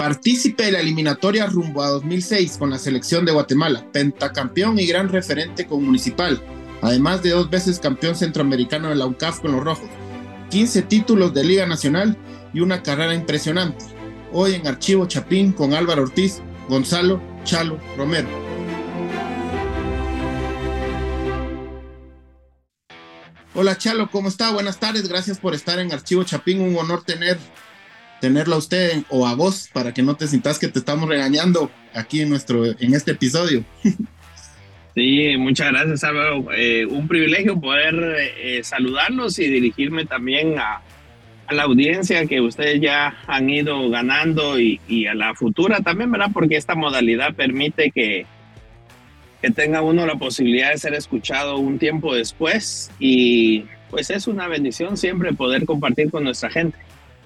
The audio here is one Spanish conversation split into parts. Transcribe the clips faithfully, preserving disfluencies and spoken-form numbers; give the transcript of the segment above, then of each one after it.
Partícipe de la eliminatoria rumbo a dos mil seis con la selección de Guatemala, pentacampeón y gran referente con Municipal, además de dos veces campeón centroamericano de la U C A F con los Rojos, quince títulos de Liga Nacional y una carrera impresionante. Hoy en Archivo Chapín con Álvaro Ortiz, Gonzalo Chalo Romero. Hola Chalo, ¿cómo está? Buenas tardes, gracias por estar en Archivo Chapín, un honor tener, tenerla a usted o a vos, para que no te sientas que te estamos regañando aquí en, nuestro, en este episodio. Sí, muchas gracias Álvaro, eh, un privilegio poder eh, saludarlos y dirigirme también a, a la audiencia que ustedes ya han ido ganando y, y a la futura también, ¿verdad? Porque esta modalidad permite que que tenga uno la posibilidad de ser escuchado un tiempo después y pues es una bendición siempre poder compartir con nuestra gente.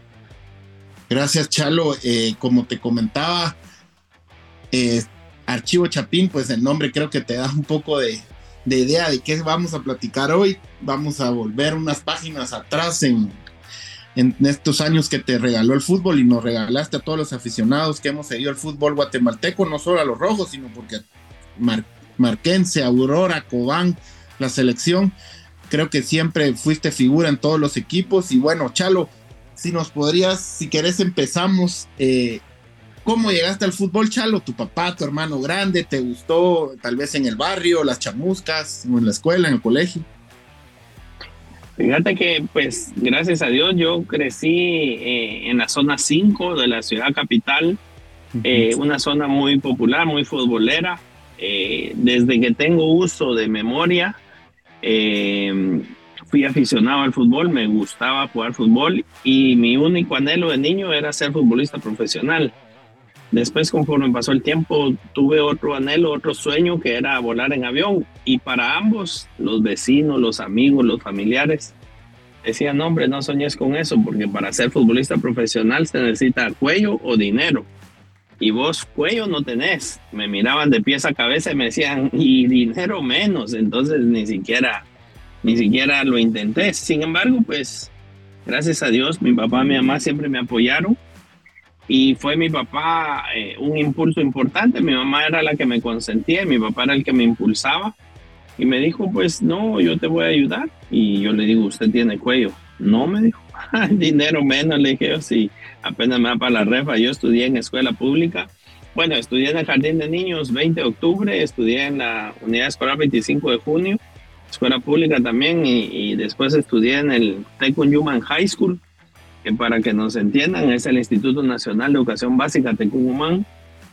Gracias Chalo, eh, como te comentaba, eh, Archivo Chapín, pues el nombre creo que te da un poco de, de idea de qué vamos a platicar hoy. Vamos a volver unas páginas atrás en, en estos años que te regaló el fútbol y nos regalaste a todos los aficionados que hemos seguido el fútbol guatemalteco, no solo a los Rojos, sino porque Mar- Marquense, Aurora, Cobán, la selección, creo que siempre fuiste figura en todos los equipos. Y bueno, Chalo, si nos podrías, si querés empezamos, eh, ¿cómo llegaste al fútbol, Chalo? ¿Tu papá, tu hermano grande, te gustó tal vez en el barrio, las chamuscas, o en la escuela, en el colegio? Fíjate que pues gracias a Dios yo crecí eh, en la zona cinco de la ciudad capital, uh-huh. eh, una zona muy popular, muy futbolera. Eh, desde que tengo uso de memoria, eh, fui aficionado al fútbol, me gustaba jugar fútbol y mi único anhelo de niño era ser futbolista profesional. Después, conforme pasó el tiempo, tuve otro anhelo, otro sueño que era volar en avión. Y para ambos, los vecinos, los amigos, los familiares, decían, no, hombre, no soñes con eso, porque para ser futbolista profesional se necesita cuello o dinero. Y vos cuello no tenés. Me miraban de pies a cabeza y me decían, y dinero menos. Entonces ni siquiera, ni siquiera lo intenté. Sin embargo, pues, gracias a Dios, mi papá y mi mamá siempre me apoyaron. Y fue mi papá eh, un impulso importante. Mi mamá era la que me consentía y mi papá era el que me impulsaba. Y me dijo, pues, no, yo te voy a ayudar. Y yo le digo, usted tiene cuello. No, me dijo, dinero menos, le dije yo, sí, apenas me da para la refa. Yo estudié en escuela pública, bueno, estudié en el Jardín de Niños veinte de octubre, estudié en la Unidad Escolar veinticinco de junio, escuela pública también, y, y después estudié en el Tecumumán High School, que para que nos entiendan es el Instituto Nacional de Educación Básica Tecumumán.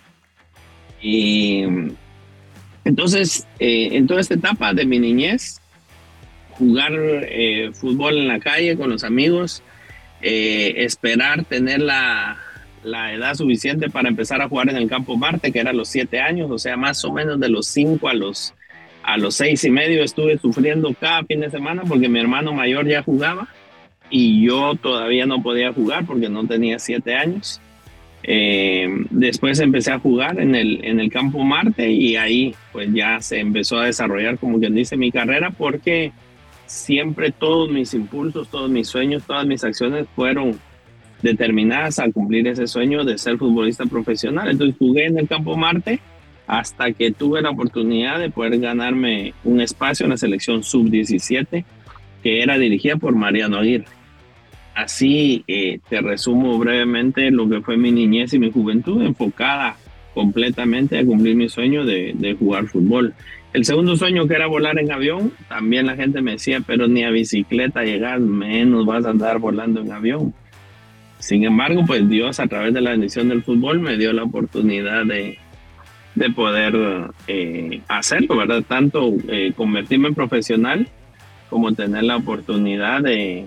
Y entonces, eh, en toda esta etapa de mi niñez, jugar eh, fútbol en la calle con los amigos, eh, esperar tener la, la edad suficiente para empezar a jugar en el Campo Marte, que era a los siete años, o sea, más o menos de los cinco a los, a los seis y medio estuve sufriendo cada fin de semana porque mi hermano mayor ya jugaba y yo todavía no podía jugar porque no tenía siete años. Eh, después empecé a jugar en el, en el Campo Marte y ahí pues ya se empezó a desarrollar, como quien dice, mi carrera, porque siempre todos mis impulsos, todos mis sueños, todas mis acciones fueron determinadas a cumplir ese sueño de ser futbolista profesional. Entonces jugué en el Campo Marte hasta que tuve la oportunidad de poder ganarme un espacio en la selección sub diecisiete que era dirigida por Mariano Aguirre. Así eh, te resumo brevemente lo que fue mi niñez y mi juventud, enfocada completamente a cumplir mi sueño de, de jugar fútbol. El segundo sueño, que era volar en avión, también la gente me decía, pero ni a bicicleta llegas, menos vas a andar volando en avión. Sin embargo, pues Dios, a través de la bendición del fútbol, me dio la oportunidad de, de poder eh, hacerlo, ¿verdad? Tanto eh, convertirme en profesional como tener la oportunidad de,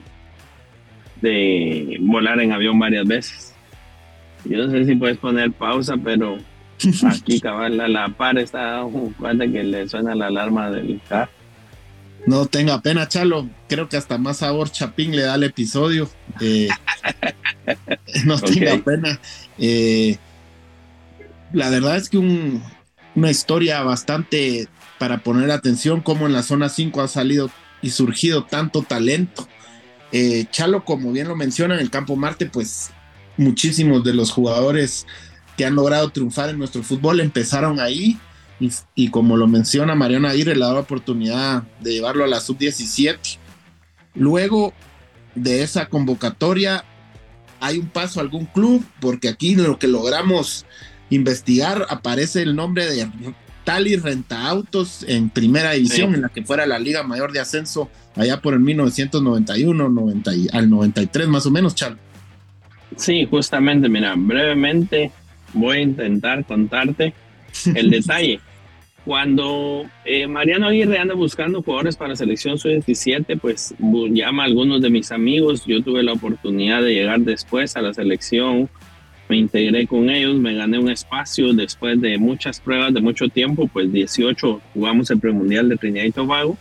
de volar en avión varias veces. Yo no sé si puedes poner pausa, pero aquí cabal la, la par está un cuate que le suena la alarma del carro. No tenga pena, Chalo, creo que hasta más sabor Chapín le da el episodio. Eh, no okay. Tenga pena. Eh, la verdad es que un, una historia bastante para poner atención, como en la zona cinco ha salido y surgido tanto talento. Eh, Chalo, como bien lo menciona, en el Campo Marte, pues muchísimos de los jugadores que han logrado triunfar en nuestro fútbol empezaron ahí, y, y como lo menciona Mariano Aguirre, le da la oportunidad de llevarlo a la sub diecisiete. Luego de esa convocatoria hay un paso a algún club, porque aquí lo que logramos investigar aparece el nombre de Tali Rentaautos en primera división, sí, en la que fuera la Liga Mayor de Ascenso allá por el mil novecientos noventa y uno, noventa al noventa y tres más o menos, Chalo. Sí, justamente, mira, brevemente voy a intentar contarte el detalle. Cuando eh, Mariano Aguirre anda buscando jugadores para la selección sub diecisiete, pues llama a algunos de mis amigos. Yo tuve la oportunidad de llegar después a la selección, me integré con ellos, me gané un espacio después de muchas pruebas, de mucho tiempo, pues dieciocho jugamos el premundial de Trinidad y Tobago.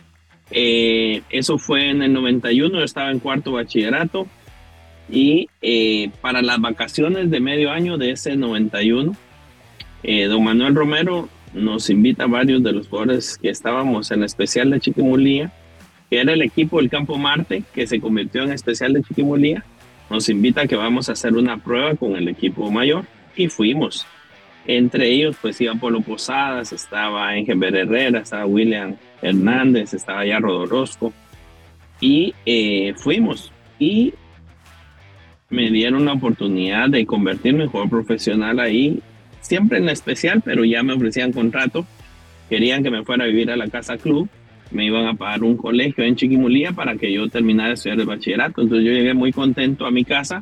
Eh, eso fue en el noventa y uno, yo estaba en cuarto bachillerato, y eh, para las vacaciones de medio año de ese noventa y uno, eh, don Manuel Romero nos invita a varios de los jugadores que estábamos en la especial de Chiquimulía, que era el equipo del Campo Marte, que se convirtió en especial de Chiquimulía. Nos invita a que vamos a hacer una prueba con el equipo mayor, y fuimos. Entre ellos pues iba Polo Posadas, estaba Engelbert Herrera, estaba William Hernández, estaba ya Rodorosco, y eh, fuimos, y me dieron la oportunidad de convertirme en jugador profesional ahí, siempre en la especial, pero ya me ofrecían contrato, querían que me fuera a vivir a la Casa Club, me iban a pagar un colegio en Chiquimulía para que yo terminara de estudiar el bachillerato. Entonces yo llegué muy contento a mi casa,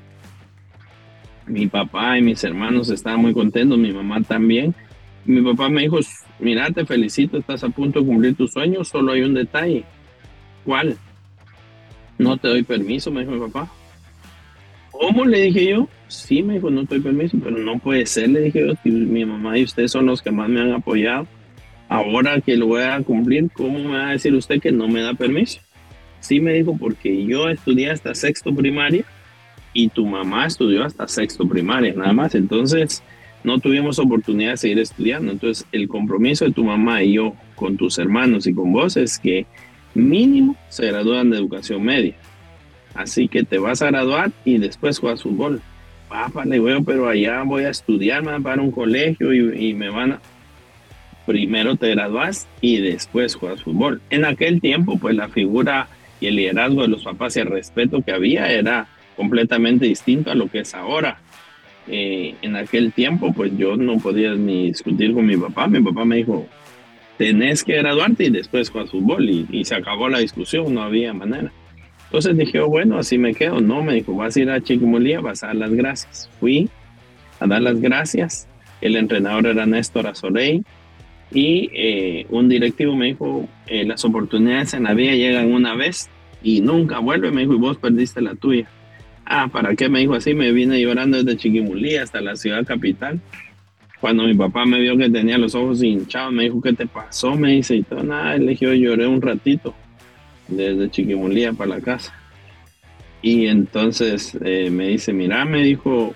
mi papá y mis hermanos estaban muy contentos, mi mamá también. Mi papá me dijo, mira, te felicito, estás a punto de cumplir tus sueños, solo hay un detalle. ¿Cuál? No te doy permiso, me dijo mi papá. ¿Cómo? Le dije yo. Sí, me dijo, no te doy permiso, pero no puede ser, le dije yo, mi mamá y ustedes son los que más me han apoyado. Ahora que lo voy a cumplir, ¿cómo me va a decir usted que no me da permiso? Sí, me dijo, porque yo estudié hasta sexto primaria y tu mamá estudió hasta sexto primaria, nada más. Entonces, no tuvimos oportunidad de seguir estudiando. Entonces, el compromiso de tu mamá y yo con tus hermanos y con vos es que mínimo se gradúan de educación media. Así que te vas a graduar y después juegas fútbol. Papá, le digo, pero allá voy a estudiar, me van a pagar un colegio y, y me van a... Primero te gradúas y después juegas fútbol. En aquel tiempo, pues la figura y el liderazgo de los papás y el respeto que había era completamente distinto a lo que es ahora. Eh, en aquel tiempo, pues yo no podía ni discutir con mi papá. Mi papá me dijo, tenés que graduarte y después juegas fútbol. Y, y se acabó la discusión, no había manera. Entonces dije, oh, bueno, así me quedo. No, me dijo, vas a ir a Chiquimulía, vas a dar las gracias. Fui a dar las gracias. El entrenador era Néstor Azorey. Y eh, un directivo me dijo, eh, las oportunidades en la vida llegan una vez y nunca vuelven. Me dijo, y vos perdiste la tuya. Ah, ¿para qué? Me dijo así. Me vine llorando desde Chiquimulía hasta la ciudad capital. Cuando mi papá me vio que tenía los ojos hinchados, me dijo, ¿qué te pasó? Me dice, y todo, nada, le dije, yo lloré un ratito desde Chiquimulía para la casa. Y entonces eh, me dice, mira, me dijo,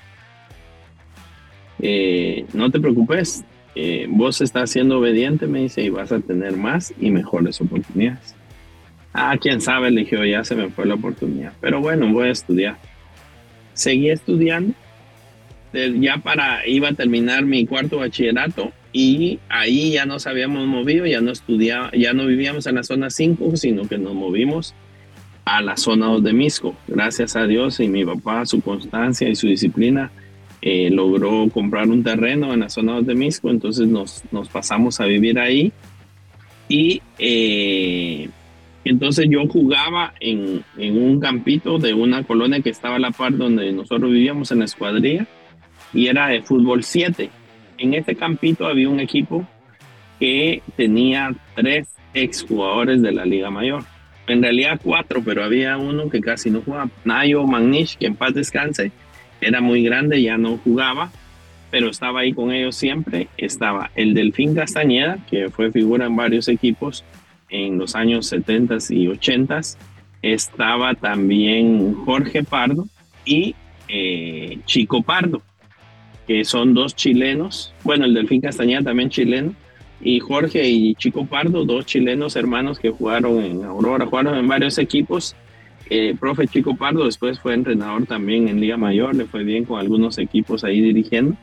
eh, no te preocupes, eh, vos estás siendo obediente, me dice, y vas a tener más y mejores oportunidades. Ah, quién sabe, le dije, oh, ya se me fue la oportunidad, pero bueno, voy a estudiar. Seguí estudiando, ya para, iba a terminar mi cuarto bachillerato, y ahí ya nos habíamos movido, ya no estudiaba, ya no vivíamos en la zona cinco, sino que nos movimos a la zona dos de Misco. Gracias a Dios y mi papá, su constancia y su disciplina, eh, logró comprar un terreno en la zona dos de Misco, entonces nos, nos pasamos a vivir ahí. Y eh, entonces yo jugaba en, en un campito de una colonia que estaba a la par donde nosotros vivíamos, en la Escuadrilla, y era de fútbol siete. En este campito había un equipo que tenía tres exjugadores de la Liga Mayor. En realidad cuatro, pero había uno que casi no jugaba. Nayo Magnish, que en paz descanse, era muy grande, ya no jugaba, pero estaba ahí con ellos siempre. Estaba el Delfín Castañeda, que fue figura en varios equipos en los años setenta y ochenta. Estaba también Jorge Pardo y eh, Chico Pardo, que son dos chilenos. Bueno, el Delfín Castañeda también chileno, y Jorge y Chico Pardo, dos chilenos hermanos que jugaron en Aurora, jugaron en varios equipos. Eh, profe Chico Pardo después fue entrenador también en Liga Mayor, le fue bien con algunos equipos ahí dirigiendo.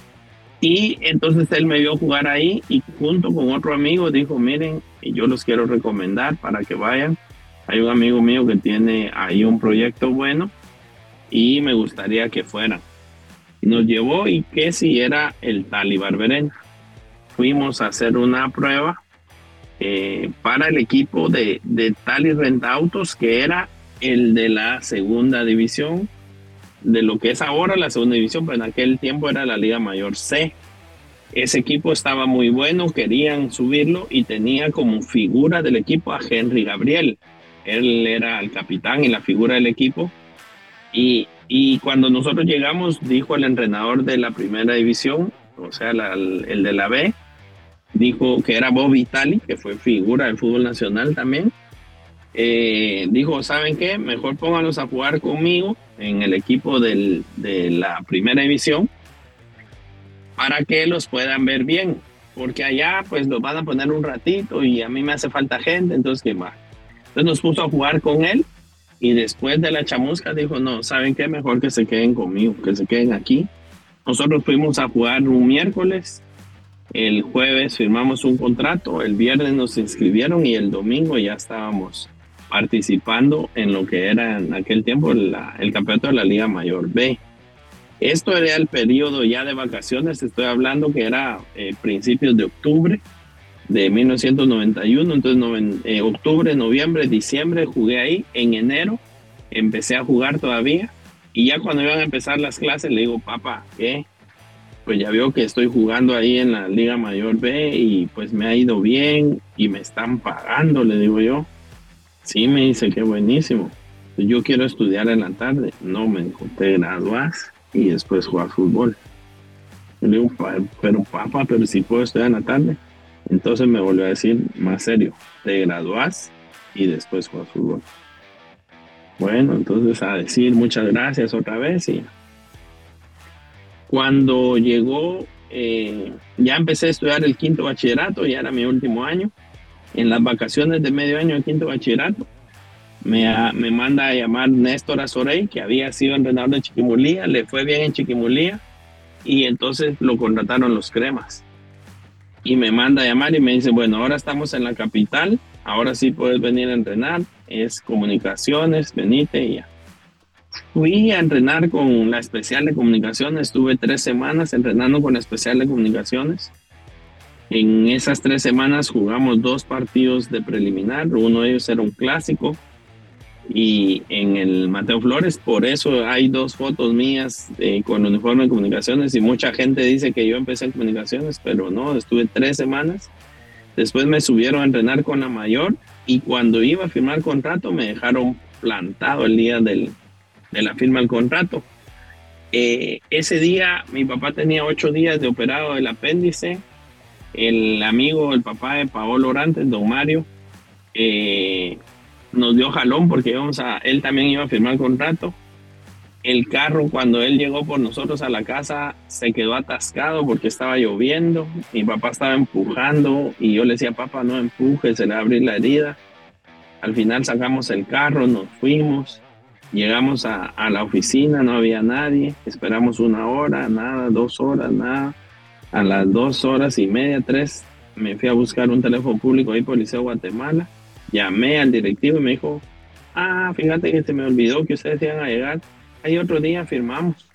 Y entonces él me vio jugar ahí y junto con otro amigo dijo, miren, yo los quiero recomendar para que vayan. Hay un amigo mío que tiene ahí un proyecto bueno y me gustaría que fueran. Y nos llevó y que si era el Tali Barberena. Fuimos a hacer una prueba eh, para el equipo de, de Tali Rentautos, que era el de la segunda división, de lo que es ahora la segunda división, pero en aquel tiempo era la Liga Mayor C. Ese equipo estaba muy bueno, querían subirlo y tenía como figura del equipo a Henry Gabriel. Él era el capitán y la figura del equipo. Y, y cuando nosotros llegamos, dijo el entrenador de la primera división, o sea, la, el de la B, dijo que era Bobby Tali, que fue figura del fútbol nacional también. Eh, dijo, ¿saben qué? Mejor pónganlos a jugar conmigo en el equipo del, de la primera división para que los puedan ver bien, porque allá pues los van a poner un ratito y a mí me hace falta gente, entonces qué más. Entonces nos puso a jugar con él y después de la chamusca dijo, no, ¿saben qué? Mejor que se queden conmigo, que se queden aquí. Nosotros fuimos a jugar un miércoles, el jueves firmamos un contrato, el viernes nos inscribieron y el domingo ya estábamos participando en lo que era en aquel tiempo la, el campeonato de la Liga Mayor B. Esto era el periodo ya de vacaciones, estoy hablando que era eh, principios de octubre de mil novecientos noventa y uno, entonces noven, eh, octubre, noviembre, diciembre jugué ahí, en enero empecé a jugar todavía y ya cuando iban a empezar las clases le digo, papá, ¿qué? Pues ya veo que estoy jugando ahí en la Liga Mayor B y pues me ha ido bien y me están pagando, le digo yo. Sí, me dice, qué buenísimo. Yo quiero estudiar en la tarde. No, me dijo, te gradúas y después jugar fútbol. Yo le digo, pero papá, pero si puedo estudiar en la tarde. Entonces me volvió a decir más serio, te gradúas y después jugar fútbol. Bueno, entonces a decir muchas gracias otra vez y cuando llegó, eh, ya empecé a estudiar el quinto bachillerato, ya era mi último año. En las vacaciones de medio año de quinto bachillerato, me, a, me manda a llamar Néstor Azorey, que había sido entrenador de Chiquimulía, le fue bien en Chiquimulía, y entonces lo contrataron los Cremas. Y me manda a llamar y me dice, bueno, ahora estamos en la capital, ahora sí puedes venir a entrenar, es comunicaciones, venite y ya. Fui a entrenar con la especial de comunicaciones, estuve tres semanas entrenando con la especial de comunicaciones. En esas tres semanas jugamos dos partidos de preliminar, uno de ellos era un clásico y en el Mateo Flores, por eso hay dos fotos mías eh, con uniforme de comunicaciones y mucha gente dice que yo empecé en comunicaciones, pero no, estuve tres semanas. Después me subieron a entrenar con la mayor y cuando iba a firmar contrato me dejaron plantado el día del, de la firma del contrato. Eh, ese día mi papá tenía ocho días de operado del apéndice. El amigo, el papá de Paolo Orantes, don Mario, eh, nos dio jalón porque íbamos a, él también iba a firmar contrato. El carro, cuando él llegó por nosotros a la casa, se quedó atascado porque estaba lloviendo. Mi papá estaba empujando y yo le decía, papá, no empuje, se le va a abrir la herida. Al final sacamos el carro, nos fuimos, llegamos a, a la oficina, no había nadie, esperamos una hora, nada, dos horas, nada. A las dos horas y media, tres, me fui a buscar un teléfono público ahí por Liceo Guatemala. Llamé al directivo y me dijo, ah, fíjate que se me olvidó que ustedes iban a llegar. Ahí otro día firmamos.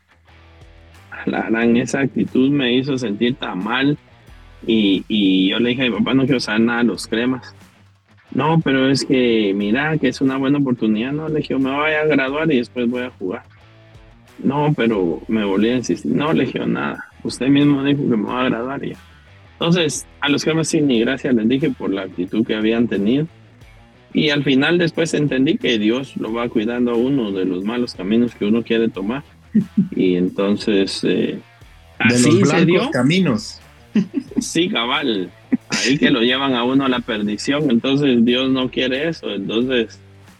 La gran esa actitud me hizo sentir tan mal. Y, y yo le dije a mi papá, no quiero saber nada de los Cremas. No, pero es que mira, que es una buena oportunidad. No, le dije, me voy a graduar y después voy a jugar. No, pero me volví a insistir. No, le dije nada. Usted mismo dijo que me va a graduar ya. Entonces, a los Cremas sí, ni gracias les dije por la actitud que habían tenido. Y al final después entendí que Dios lo va cuidando a uno de los malos caminos que uno quiere tomar. Y entonces, eh, así de los se dio. Caminos. Sí, cabal. Ahí que lo llevan a uno a la perdición. Entonces, Dios no quiere eso. Entonces,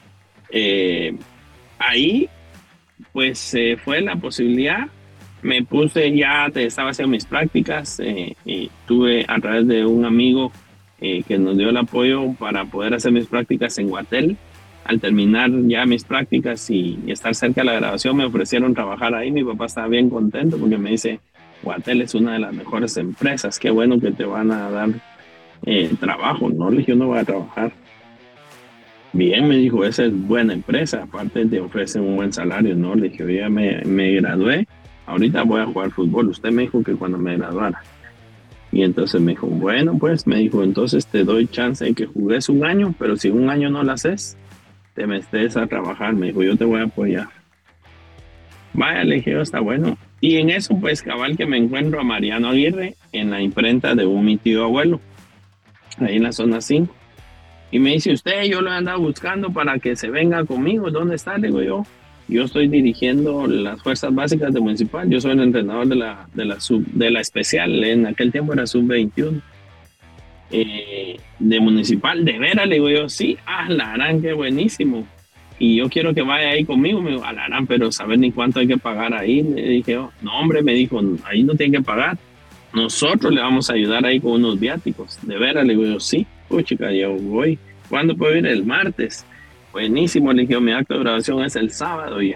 eh, ahí, pues, eh, fue la posibilidad. Me puse ya, estaba haciendo mis prácticas eh, y tuve a través de un amigo eh, que nos dio el apoyo para poder hacer mis prácticas en Guatel. al terminar ya mis prácticas y, y estar cerca de la graduación, me ofrecieron trabajar ahí. Mi papá estaba bien contento porque me dice, Guatel es una de las mejores empresas, qué bueno que te van a dar eh, trabajo. No, le dije, yo no voy a trabajar. Bien, me dijo, esa es buena empresa, aparte te ofrecen un buen salario. No, le dije, yo ya me, me gradué, ahorita voy a jugar fútbol. Usted me dijo que cuando me graduara. Y entonces me dijo, bueno, pues me dijo, entonces te doy chance de que jugues un año, pero si un año no lo haces, te metes a trabajar. Me dijo, yo te voy a apoyar. Vaya, le dije, está bueno. Y en eso, pues, cabal, que me encuentro a Mariano Aguirre en la imprenta de un mi tío abuelo, ahí en la zona cinco. Y me dice, usted, yo lo he andado buscando para que se venga conmigo. ¿Dónde está? Le digo yo. Yo estoy dirigiendo las fuerzas básicas de Municipal. Yo soy el entrenador de la, de la, sub, de la especial. En aquel tiempo era sub veintiuno. Eh, de Municipal. ¿De veras? Le digo yo, sí. Ah, la harán, qué buenísimo. Y yo quiero que vaya ahí conmigo. Me dijo, alarán, pero saber ni cuánto hay que pagar ahí. Le dije, oh, no, hombre, me dijo, ahí no tiene que pagar. Nosotros le vamos a ayudar ahí con unos viáticos. De veras, le digo yo, sí. Uy, chica, yo voy. ¿Cuándo puedo ir? El martes. Buenísimo, le dije, mi acto de graduación es el sábado ya.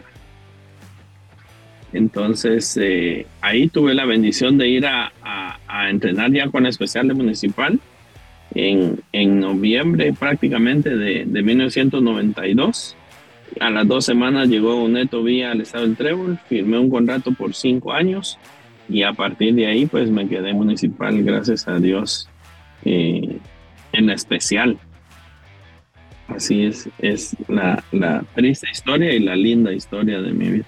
Entonces, eh, ahí tuve la bendición de ir a, a, a entrenar ya con la especial de Municipal en, en noviembre prácticamente de, de mil novecientos noventa y dos. A las dos semanas llegó Neto Vía al estado del Trébol, firmé un contrato por cinco años y a partir de ahí pues me quedé Municipal, gracias a Dios, eh, en la especial. Así es, es la, la triste historia y la linda historia de mi vida.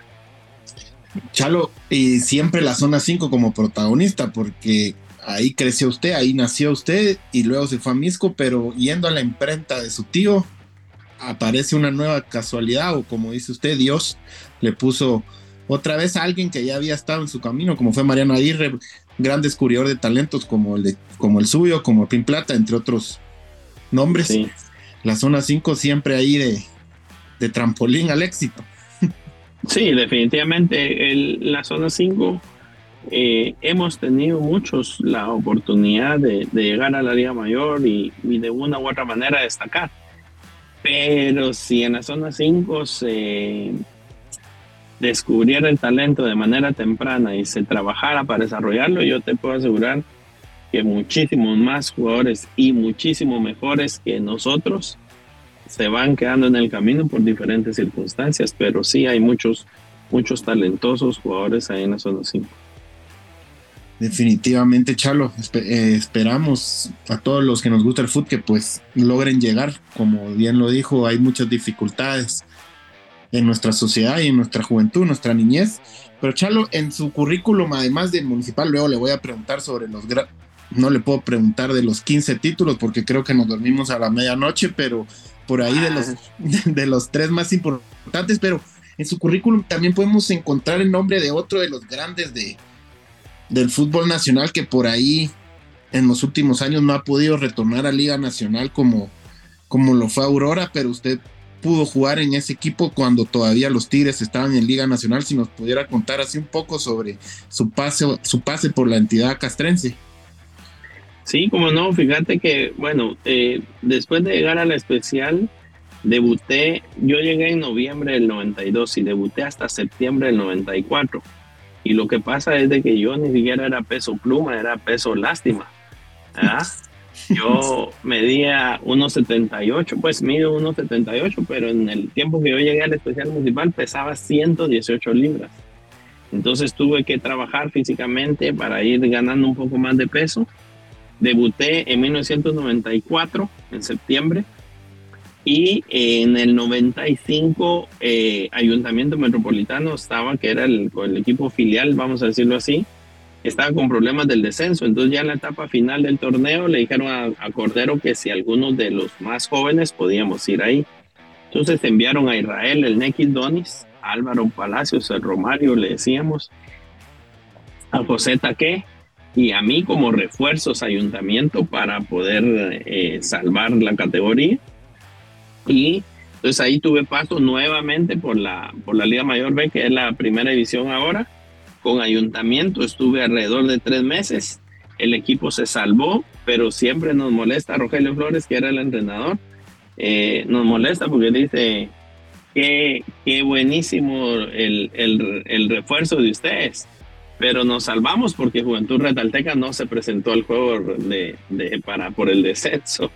Chalo, y siempre la zona cinco como protagonista, porque ahí creció usted, ahí nació usted y luego se fue a Misco, pero yendo a la imprenta de su tío, aparece una nueva casualidad, o como dice usted, Dios le puso otra vez a alguien que ya había estado en su camino, como fue Mariano Aguirre, gran descubridor de talentos como el, de, como el suyo, como Pin Plata, entre otros nombres. Sí. La zona cinco siempre ahí de, de trampolín al éxito. Sí, definitivamente el, la zona cinco eh, hemos tenido muchos la oportunidad de, de llegar a la Liga Mayor y, y de una u otra manera destacar. Pero si en la zona cinco se descubriera el talento de manera temprana y se trabajara para desarrollarlo, yo te puedo asegurar que muchísimos más jugadores y muchísimo mejores que nosotros se van quedando en el camino por diferentes circunstancias, pero sí hay muchos, muchos talentosos jugadores ahí en la zona cinco. Definitivamente, Chalo, esper- eh, esperamos a todos los que nos gusta el fútbol que pues logren llegar. Como bien lo dijo, hay muchas dificultades en nuestra sociedad y en nuestra juventud, nuestra niñez, pero Chalo, en su currículum, además de Municipal, luego le voy a preguntar sobre los gra- no le puedo preguntar de los quince títulos porque creo que nos dormimos a la medianoche, pero por ahí de los, de los tres más importantes. Pero en su currículum también podemos encontrar el nombre de otro de los grandes de, del fútbol nacional que por ahí en los últimos años no ha podido retornar a Liga Nacional como, como lo fue Aurora, pero usted pudo jugar en ese equipo cuando todavía los Tigres estaban en Liga Nacional. Si nos pudiera contar así un poco sobre su pase, su pase por la entidad castrense. Sí, como no, fíjate que, bueno, eh, después de llegar a la especial, debuté, yo llegué en noviembre del noventa y dos y debuté hasta septiembre del noventa y cuatro. Y lo que pasa es de que yo ni siquiera era peso pluma, era peso lástima. ¿Ah? Yo medía uno setenta y ocho, pues mido uno setenta y ocho, pero en el tiempo que yo llegué a la especial municipal pesaba ciento dieciocho libras. Entonces tuve que trabajar físicamente para ir ganando un poco más de peso. Debuté en mil novecientos noventa y cuatro, en septiembre, y en el noventa y cinco eh, Ayuntamiento Metropolitano estaba, que era el, el equipo filial, vamos a decirlo así, estaba con problemas del descenso. Entonces ya en la etapa final del torneo le dijeron a, a Cordero que si algunos de los más jóvenes podíamos ir ahí. Entonces enviaron a Israel, el Nequis Donis, a Álvaro Palacios, el Romario, le decíamos, a José Taqué, y a mí como refuerzos Ayuntamiento para poder eh, salvar la categoría. Y entonces ahí tuve paso nuevamente por la, por la Liga Mayor B, que es la primera división ahora. Con Ayuntamiento estuve alrededor de tres meses, el equipo se salvó, pero siempre nos molesta Rogelio Flores, que era el entrenador, eh, nos molesta porque dice, qué, qué buenísimo el, el, el refuerzo de ustedes, pero nos salvamos porque Juventud Retalteca no se presentó al juego de, de, para, por el descenso.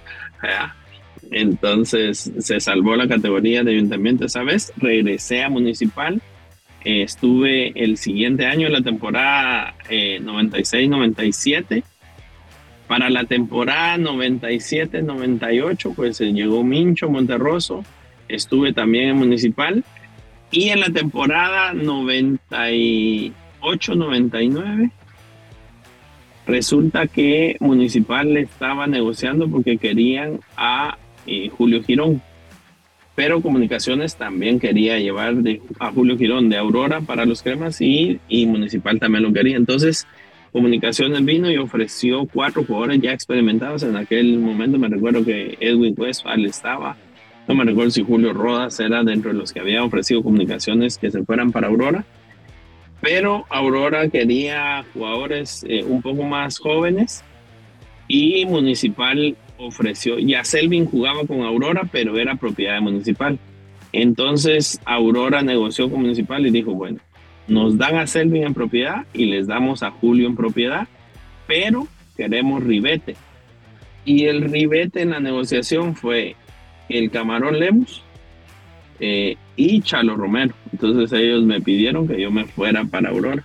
Entonces se salvó la categoría de ayuntamiento esa vez, regresé a Municipal, eh, estuve el siguiente año en la temporada eh, noventa y seis noventa y siete. Para la temporada noventa y siete noventa y ocho, pues eh, llegó Mincho Monterroso, estuve también en Municipal, y en la temporada noventa y ocho noventa y nueve resulta que Municipal estaba negociando porque querían a eh, Julio Girón, pero Comunicaciones también quería llevar de, a Julio Girón de Aurora para los Cremas, y, y Municipal también lo quería. Entonces Comunicaciones vino y ofreció cuatro jugadores ya experimentados. En aquel momento me recuerdo que Edwin Westphal estaba, no me recuerdo si Julio Rodas era dentro de los que había ofrecido Comunicaciones que se fueran para Aurora, pero Aurora quería jugadores eh, un poco más jóvenes, y Municipal ofreció, ya Selvin jugaba con Aurora, pero era propiedad de Municipal. Entonces Aurora negoció con Municipal y dijo, bueno, nos dan a Selvin en propiedad y les damos a Julio en propiedad, pero queremos ribete. Y el ribete en la negociación fue el Camarón Lemus eh, y Chalo Romero. Entonces ellos me pidieron que yo me fuera para Aurora.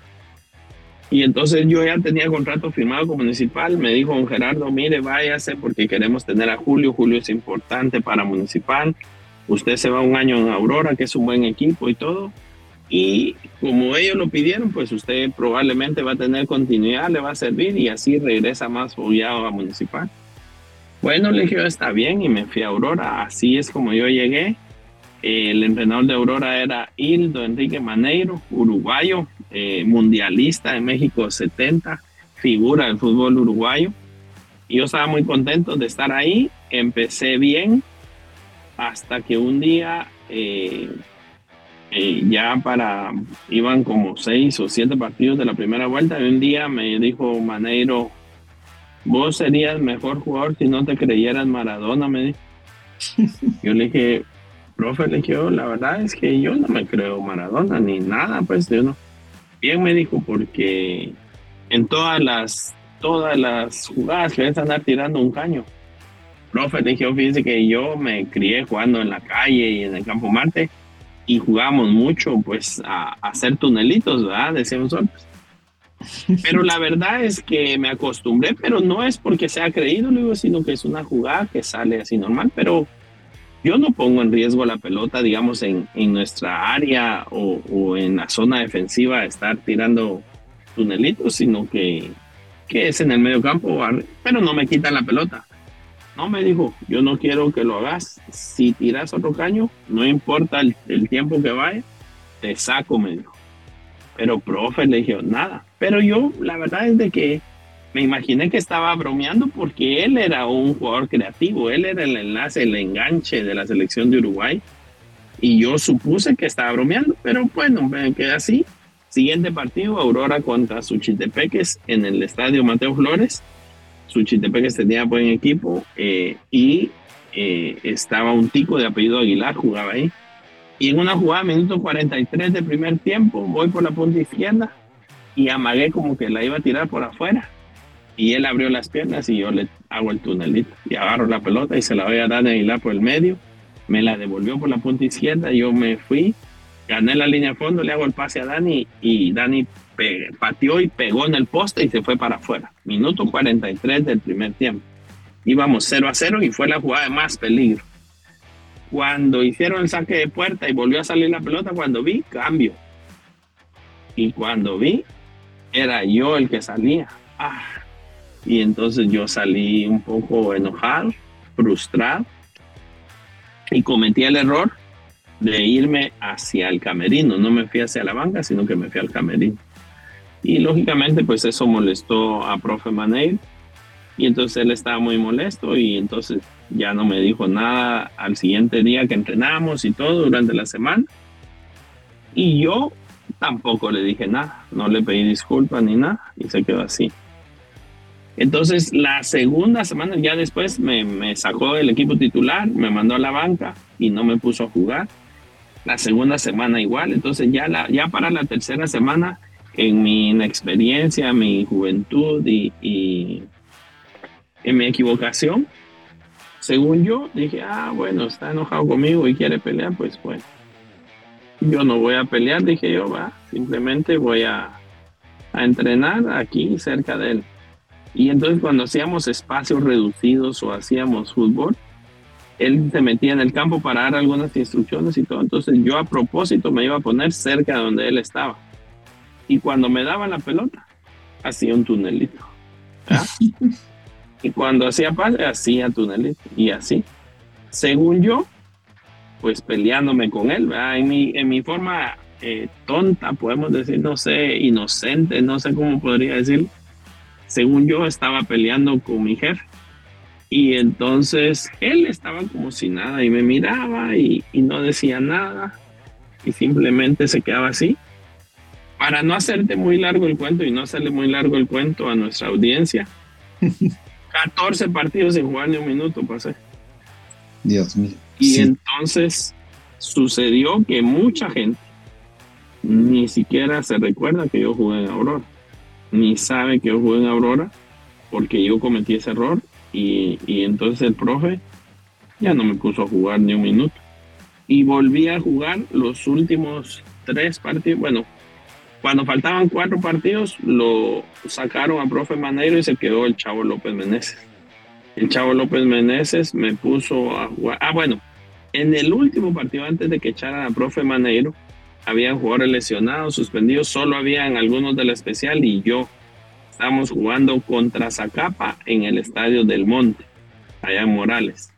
Y entonces yo ya tenía contrato firmado con Municipal. Me dijo don Gerardo, mire, váyase porque queremos tener a Julio. Julio es importante para Municipal. Usted se va un año en Aurora, que es un buen equipo y todo. Y como ellos lo pidieron, pues usted probablemente va a tener continuidad, le va a servir, y así regresa más fogueado a Municipal. Bueno, le dije, está bien, y me fui a Aurora. Así es como yo llegué. El entrenador de Aurora era Hildo Enrique Maneiro, uruguayo, eh, mundialista de México setenta, figura del fútbol uruguayo. Y yo estaba muy contento de estar ahí. Empecé bien hasta que un día... Eh, Eh, ya para, iban como seis o siete partidos de la primera vuelta, y un día me dijo Maneiro, vos serías mejor jugador si no te creyeras Maradona, me dijo. Yo le dije, profe, le dije, yo, la verdad es que yo no me creo Maradona ni nada, pues yo no. Bien, me dijo, porque en todas las todas las jugadas que ves andar tirando un caño. Profe, le dije, fíjese que yo me crié jugando en la calle y en el Campo Marte, y jugamos mucho, pues, a, a hacer tunelitos, ¿verdad? Decíamos nosotros. Pero la verdad es que me acostumbré, pero no es porque sea creído, digo, sino que es una jugada que sale así normal. Pero yo no pongo en riesgo la pelota, digamos, en, en nuestra área o, o en la zona defensiva, estar tirando tunelitos, sino que, que es en el medio campo, pero no me quitan la pelota. No, me dijo, yo no quiero que lo hagas. Si tiras otro caño, no importa el, el tiempo que vaya, te saco, me dijo. Pero, profe, le dije, nada. Pero yo, la verdad es de que me imaginé que estaba bromeando, porque él era un jugador creativo. Él era el enlace, el enganche de la selección de Uruguay. Y yo supuse que estaba bromeando, pero bueno, me quedé así. Siguiente partido, Aurora contra Suchitepeques en el estadio Mateo Flores. Suchitepeques tenía buen equipo eh, y eh, estaba un tico de apellido Aguilar, jugaba ahí. Y en una jugada, minuto cuarenta y tres de primer tiempo, voy por la punta izquierda y amagué como que la iba a tirar por afuera. Y él abrió las piernas y yo le hago el tunelito. Y agarro la pelota y se la voy a dar a Aguilar por el medio. Me la devolvió por la punta izquierda, yo me fui, gané la línea de fondo, le hago el pase a Dani y Dani Pe- pateó y pegó en el poste y se fue para afuera. Minuto cuarenta y tres del primer tiempo. Íbamos cero a cero y fue la jugada de más peligro. Cuando hicieron el saque de puerta y volvió a salir la pelota, cuando vi, cambio. Y cuando vi, era yo el que salía. Ah. Y entonces yo salí un poco enojado, frustrado, y cometí el error de irme hacia el camerino. No me fui hacia la banca, sino que me fui al camerino. Y lógicamente pues eso molestó a profe Maneiro, y entonces él estaba muy molesto, y entonces ya no me dijo nada al siguiente día que entrenamos y todo durante la semana, y yo tampoco le dije nada, no le pedí disculpas ni nada, y se quedó así. Entonces, la segunda semana, ya después me, me sacó del equipo titular, me mandó a la banca y no me puso a jugar. La segunda semana igual. Entonces, ya, la, ya para la tercera semana, en mi inexperiencia, mi juventud y, y en mi equivocación, según yo, dije, ah, bueno, está enojado conmigo y quiere pelear, pues bueno. Yo no voy a pelear, dije yo, va, simplemente voy a, a entrenar aquí cerca de él. Y entonces cuando hacíamos espacios reducidos o hacíamos fútbol, él se metía en el campo para dar algunas instrucciones y todo. Entonces yo a propósito me iba a poner cerca de donde él estaba. Y cuando me daba la pelota, hacía un tunelito. ¿verdad? Y cuando hacía pase, hacía tunelito. Y así. Según yo, pues peleándome con él, ¿verdad? En mi, en mi forma eh, tonta, podemos decir, no sé, inocente, no sé cómo podría decir. Según yo, estaba peleando con mi jefe. Y entonces él estaba como si nada y me miraba y, y no decía nada y simplemente se quedaba así. Para no hacerte muy largo el cuento y no hacerle muy largo el cuento a nuestra audiencia, catorce partidos sin jugar ni un minuto pasé. Dios mío. Y Sí. entonces sucedió que mucha gente ni siquiera se recuerda que yo jugué en Aurora, ni sabe que yo jugué en Aurora porque yo cometí ese error. Y, y entonces el profe ya no me puso a jugar ni un minuto. Y volví a jugar los últimos tres partidos. Bueno, cuando faltaban cuatro partidos, lo sacaron a profe Maneiro y se quedó el Chavo López Meneses. El Chavo López Meneses me puso a jugar. Ah, bueno, en el último partido, antes de que echaran a profe Maneiro, habían jugadores lesionados, suspendidos. Solo habían algunos de la especial y yo. Estábamos jugando contra Zacapa en el Estadio del Monte, allá en Morales.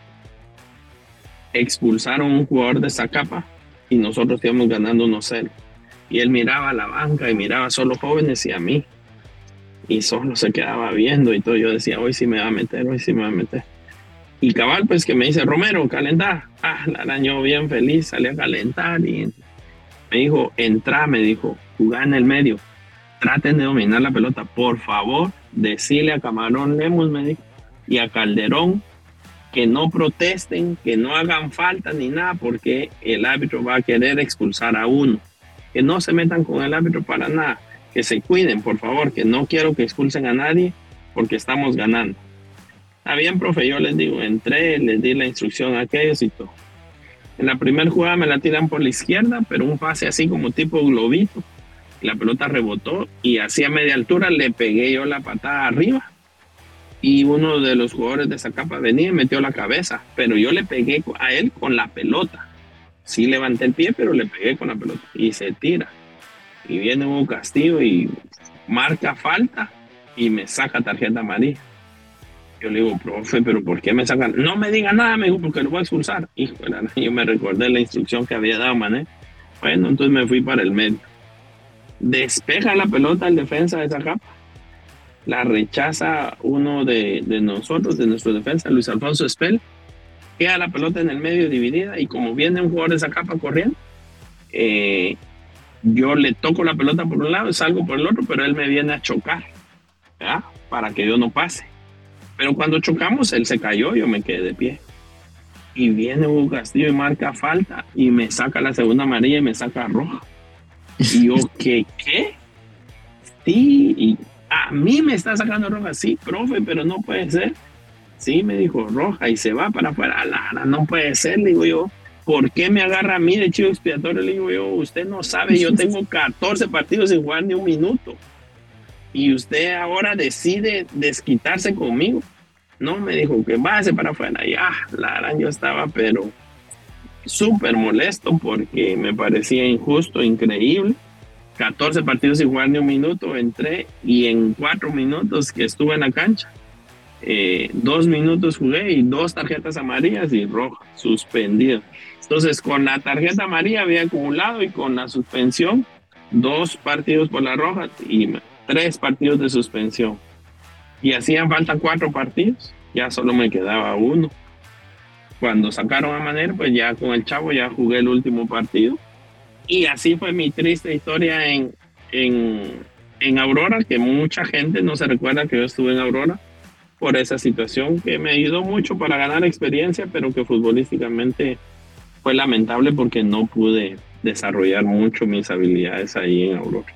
Expulsaron a un jugador de Zacapa y nosotros íbamos ganando uno cero. Y él miraba a la banca y miraba solo jóvenes y a mí. Y solo se quedaba viendo y todo. Yo decía, hoy sí me va a meter, hoy sí me va a meter. Y cabal, pues que me dice, Romero, calentar. Ah, la arañó bien feliz, salí a calentar y me dijo, entra, me dijo, jugá en el medio. Traten de dominar la pelota, por favor, decirle a Camarón Lemos, me dijo, y a Calderón que no protesten, que no hagan falta ni nada, porque el árbitro va a querer expulsar a uno. Que no se metan con el árbitro para nada, que se cuiden, por favor, que no quiero que expulsen a nadie, porque estamos ganando. Está bien, profe, yo les digo, entré, les di la instrucción a aquellos y todo. En la primera jugada me la tiran por la izquierda, pero un pase así como tipo globito. La pelota rebotó y hacia media altura le pegué yo la patada arriba y uno de los jugadores de Zacapa venía y metió la cabeza, pero yo le pegué a él con la pelota. Sí levanté el pie, pero le pegué con la pelota y se tira. Y viene Hugo Castillo y marca falta y me saca tarjeta amarilla. Yo le digo, profe, ¿pero por qué me sacan? No me diga nada, me dijo, porque lo voy a expulsar. Híjole, yo me recordé la instrucción que había dado Mané. Bueno, entonces me fui para el medio. Despeja la pelota el defensa de Zacapa, la rechaza uno de, de nosotros, de nuestro defensa, Luis Alfonso Espel, queda la pelota en el medio dividida y como viene un jugador de Zacapa corriendo, eh, yo le toco la pelota por un lado y salgo por el otro, pero él me viene a chocar, ¿verdad? Para que yo no pase. Pero cuando chocamos, él se cayó, yo me quedé de pie. Y viene Hugo Castillo y marca falta y me saca la segunda amarilla y me saca roja. Y yo, ¿qué? ¿Qué? Sí, y a mí me está sacando roja. Sí, profe, pero no puede ser. Sí, me dijo roja y se va para afuera. Lara, no puede ser, le digo yo. ¿Por qué me agarra a mí de chivo expiatorio? Le digo yo, usted no sabe, yo tengo catorce partidos sin jugar ni un minuto. Y usted ahora decide desquitarse conmigo. No, me dijo que váyase para afuera. Y ah, Lara, yo estaba, pero súper molesto porque me parecía injusto, increíble. catorce partidos sin jugar ni un minuto, entré y en cuatro minutos que estuve en la cancha, eh, dos minutos jugué y dos tarjetas amarillas y roja, suspendido. Entonces con la tarjeta amarilla había acumulado y con la suspensión, dos partidos por la roja y tres partidos de suspensión. Y hacían falta cuatro partidos, ya solo me quedaba uno. Cuando sacaron a Manero, pues ya con el Chavo ya jugué el último partido. Y así fue mi triste historia en, en, en Aurora, que mucha gente no se recuerda que yo estuve en Aurora por esa situación que me ayudó mucho para ganar experiencia, pero que futbolísticamente fue lamentable porque no pude desarrollar mucho mis habilidades ahí en Aurora.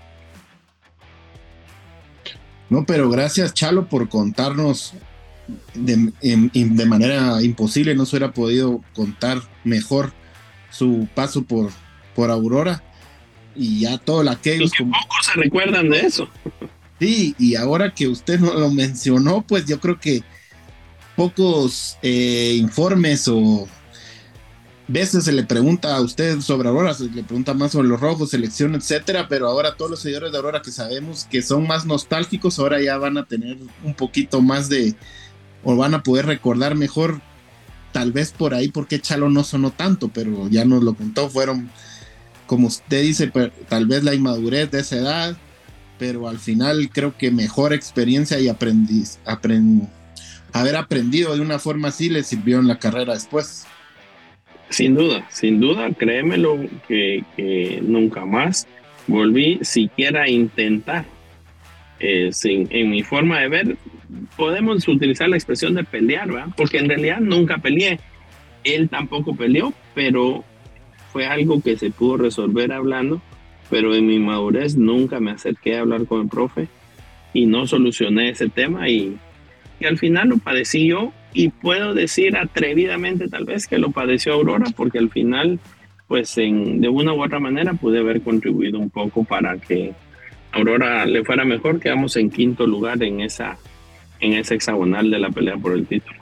No, pero gracias, Chalo, por contarnos de, en, de manera imposible. No se hubiera podido contar mejor su paso por, por Aurora y ya todo aquellos. Y que como... pocos se recuerdan de eso. Sí, y ahora que usted no lo mencionó, pues yo creo que pocos eh, informes o veces se le pregunta a usted sobre Aurora, se le pregunta más sobre los rojos, selección, etcétera, pero ahora todos los seguidores de Aurora que sabemos que son más nostálgicos, ahora ya van a tener un poquito más de, o van a poder recordar mejor, tal vez por ahí, porque Chalo no sonó tanto, pero ya nos lo contó, fueron, como usted dice, tal vez la inmadurez de esa edad, pero al final creo que mejor experiencia y aprendiz, aprend, haber aprendido de una forma así le sirvió en la carrera después. Sin duda, sin duda, créemelo que, que nunca más volví siquiera a intentar. Eh, sin, en mi forma de ver, podemos utilizar la expresión de pelear, ¿verdad? Porque en realidad nunca peleé. Él tampoco peleó, pero fue algo que se pudo resolver hablando. Pero en mi madurez nunca me acerqué a hablar con el profe y no solucioné ese tema y, y al final lo padecí yo. Y puedo decir atrevidamente tal vez que lo padeció Aurora, porque al final, pues en, de una u otra manera pude haber contribuido un poco para que Aurora le fuera mejor. Quedamos en quinto lugar en esa, en ese hexagonal de la pelea por el título.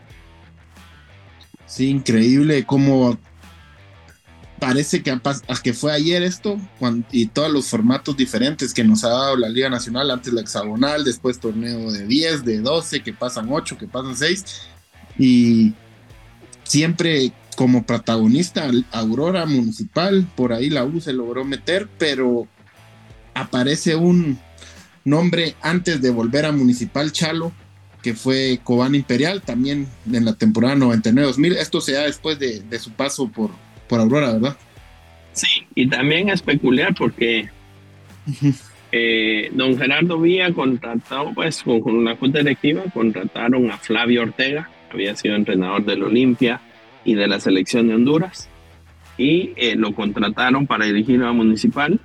Sí, increíble cómo parece que, que fue ayer esto, cuando, y todos los formatos diferentes que nos ha dado la Liga Nacional, antes la hexagonal, después torneo de diez, de doce, que pasan ocho, que pasan seis, y siempre como protagonista Aurora Municipal, por ahí la U se logró meter, pero aparece un nombre antes de volver a Municipal, Chalo, que fue Cobán Imperial, también en la temporada noventa y nueve dos mil, esto se da después de, de su paso por, por Aurora, ¿verdad? Sí, y también es peculiar porque uh-huh. eh, don Gerardo Villa contratado, pues con, con una junta directiva, contrataron a Flavio Ortega, había sido entrenador del Olimpia y de la selección de Honduras, y eh, lo contrataron para dirigir a Municipal,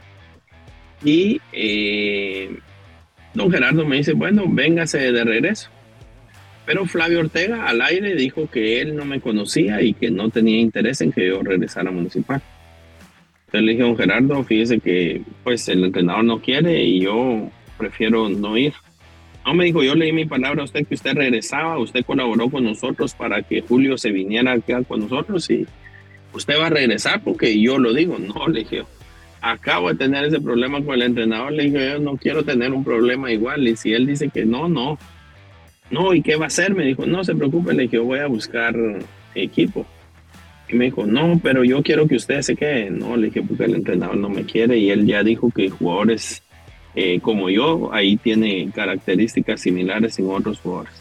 y eh, don Gerardo me dice, bueno, véngase de regreso. Pero Flavio Ortega al aire dijo que él no me conocía y que no tenía interés en que yo regresara a Municipal. Entonces le dije a don Gerardo, fíjese que pues el entrenador no quiere y yo prefiero no ir. No, me dijo, yo le di mi palabra a usted que usted regresaba, usted colaboró con nosotros para que Julio se viniera a quedar con nosotros y usted va a regresar porque yo lo digo. No, le dije, acabo de tener ese problema con el entrenador, le dije, yo no quiero tener un problema igual, y si él dice que no, no. No, ¿y qué va a hacer? Me dijo, no se preocupe, le dije, yo voy a buscar equipo. Y me dijo, no, pero yo quiero que usted se quede. No, le dije, porque el entrenador no me quiere y él ya dijo que jugadores eh, como yo, ahí tiene características similares en otros jugadores.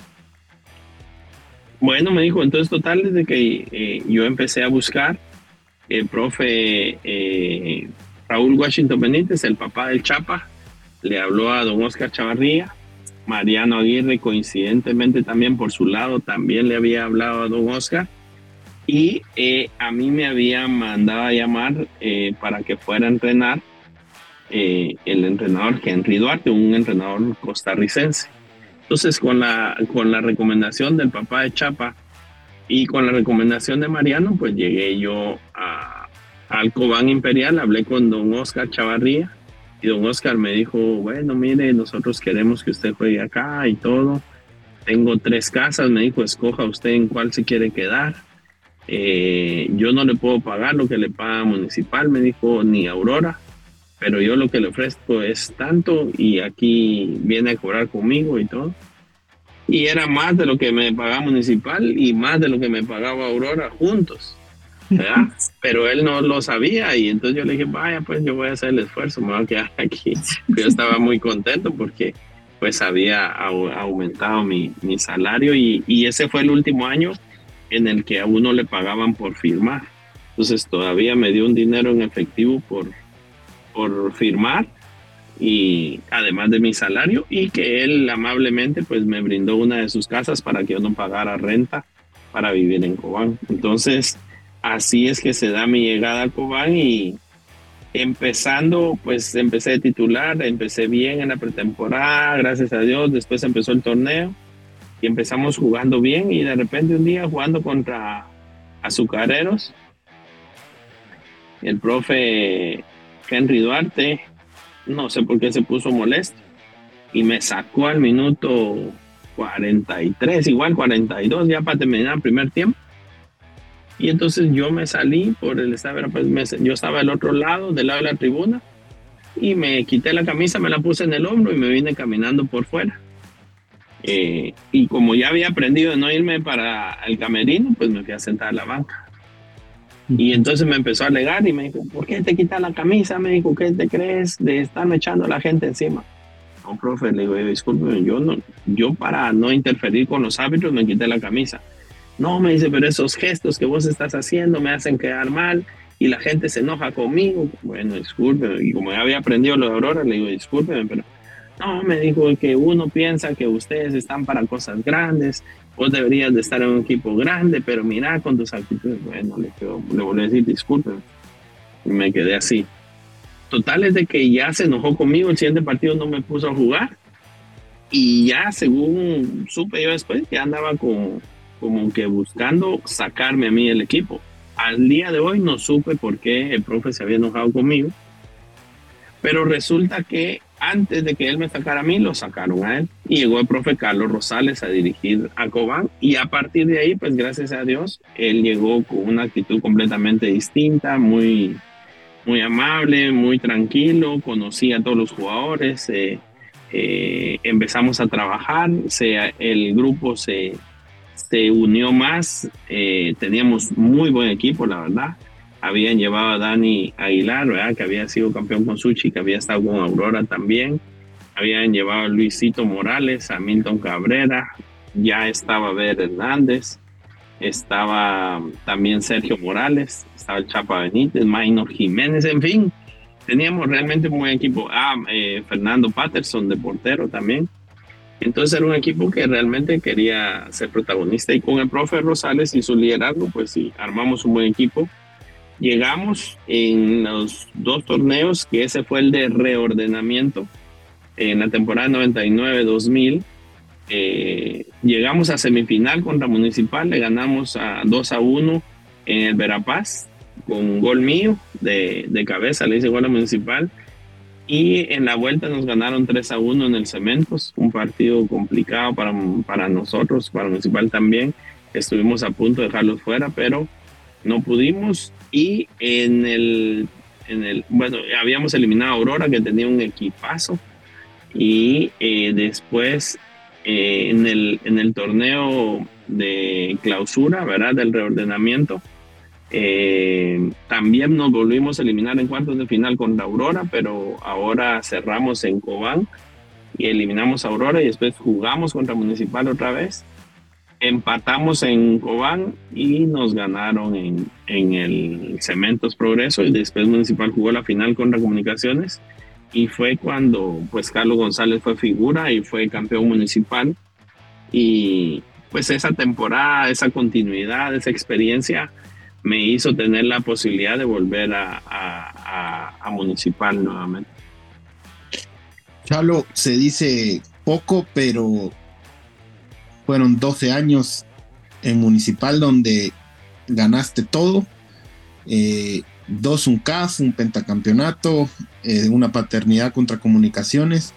Bueno, me dijo, entonces total, desde que eh, yo empecé a buscar, el profe eh, Raúl Washington Benítez, el papá del Chapa, le habló a don Oscar Chavarría. Mariano Aguirre, coincidentemente también por su lado, también le había hablado a don Oscar, y eh, a mí me había mandado a llamar eh, para que fuera a entrenar eh, el entrenador Henry Duarte, un entrenador costarricense. Entonces con la, con la recomendación del papá de Chapa y con la recomendación de Mariano, pues llegué yo a, al Cobán Imperial, hablé con don Oscar Chavarría. Y don Oscar me dijo, bueno, mire, nosotros queremos que usted juegue acá y todo. Tengo tres casas, me dijo, escoja usted en cuál se quiere quedar. Eh, yo no le puedo pagar lo que le paga Municipal, me dijo, ni Aurora, pero yo lo que le ofrezco es tanto y aquí viene a cobrar conmigo y todo. Y era más de lo que me pagaba Municipal y más de lo que me pagaba Aurora juntos, ¿verdad? Pero él no lo sabía y entonces yo le dije, vaya, pues yo voy a hacer el esfuerzo, me voy a quedar aquí. Yo estaba muy contento porque pues había aumentado mi, mi salario y, y ese fue el último año en el que a uno le pagaban por firmar. Entonces todavía me dio un dinero en efectivo por, por firmar y además de mi salario, y que él amablemente pues me brindó una de sus casas para que yo no pagara renta para vivir en Cobán. Entonces, así es que se da mi llegada a Cobán y empezando, pues empecé de titular, empecé bien en la pretemporada, gracias a Dios, después empezó el torneo y empezamos jugando bien y de repente un día jugando contra Azucareros, el profe Henry Duarte, no sé por qué se puso molesto y me sacó al minuto cuarenta y tres, igual cuarenta y dos, ya para terminar el primer tiempo. Y entonces yo me salí por el estaba, pues me, yo estaba al otro lado, del lado de la tribuna, y me quité la camisa, me la puse en el hombro y me vine caminando por fuera. Eh, y como ya había aprendido de no irme para el camerino, pues me fui a sentar a la banca. Y entonces me empezó a alegar y me dijo, ¿por qué te quitas la camisa? Me dijo, ¿qué te crees de estarme echando a la gente encima? No, profe, le digo, disculpe, yo, no, yo para no interferir con los árbitros me quité la camisa. No, me dice, pero esos gestos que vos estás haciendo me hacen quedar mal y la gente se enoja conmigo. Bueno, discúlpeme. Y como ya había aprendido lo de Aurora, le digo, discúlpeme, pero no, me dijo que uno piensa que ustedes están para cosas grandes, vos deberías de estar en un equipo grande, pero mira con tus actitudes. Bueno, le, quedo, le volví a decir, discúlpeme. Y me quedé así. Total es de que ya se enojó conmigo, el siguiente partido no me puso a jugar y ya según supe yo después, ya andaba con como que buscando sacarme a mí del equipo. Al día de hoy no supe por qué el profe se había enojado conmigo, pero resulta que antes de que él me sacara a mí, lo sacaron a él. Y llegó el profe Carlos Rosales a dirigir a Cobán, y a partir de ahí, pues gracias a Dios, él llegó con una actitud completamente distinta, muy, muy amable, muy tranquilo, conocía a todos los jugadores, eh, eh, empezamos a trabajar, se, el grupo se... se unió más, eh, teníamos muy buen equipo, la verdad. Habían llevado a Dani Aguilar, ¿verdad? Que había sido campeón con Suchi, que había estado con Aurora también. Habían llevado a Luisito Morales, a Milton Cabrera, ya estaba Ver Hernández, estaba también Sergio Morales, estaba el Chapa Benítez, Maynor Jiménez, en fin, teníamos realmente un buen equipo. Ah, eh, Fernando Patterson de portero también. Entonces era un equipo que realmente quería ser protagonista y con el profe Rosales y su liderazgo, pues sí, armamos un buen equipo. Llegamos en los dos torneos, que ese fue el de reordenamiento, en la temporada noventa y nueve dos mil. Eh, llegamos a semifinal contra Municipal, le ganamos a dos a uno en el Verapaz, con un gol mío de, de cabeza, le hice gol a Municipal. Y en la vuelta nos ganaron tres a uno en el Cementos, un partido complicado para, para nosotros, para Municipal también. Estuvimos a punto de dejarlos fuera, pero no pudimos. Y en el, en el bueno, habíamos eliminado a Aurora, que tenía un equipazo. Y eh, después eh, en, el, en el torneo de clausura, ¿verdad? Del reordenamiento, Eh, también nos volvimos a eliminar en cuartos de final contra Aurora, pero ahora cerramos en Cobán y eliminamos a Aurora y después jugamos contra Municipal otra vez, empatamos en Cobán y nos ganaron en, en el Cementos Progreso, y después Municipal jugó la final contra Comunicaciones y fue cuando pues Carlos González fue figura y fue campeón municipal. Y pues esa temporada, esa continuidad, esa experiencia me hizo tener la posibilidad de volver a, a, a, a Municipal nuevamente. Chalo, se dice poco, pero fueron doce años en Municipal donde ganaste todo, eh, dos un C A F, un pentacampeonato, eh, una paternidad contra Comunicaciones.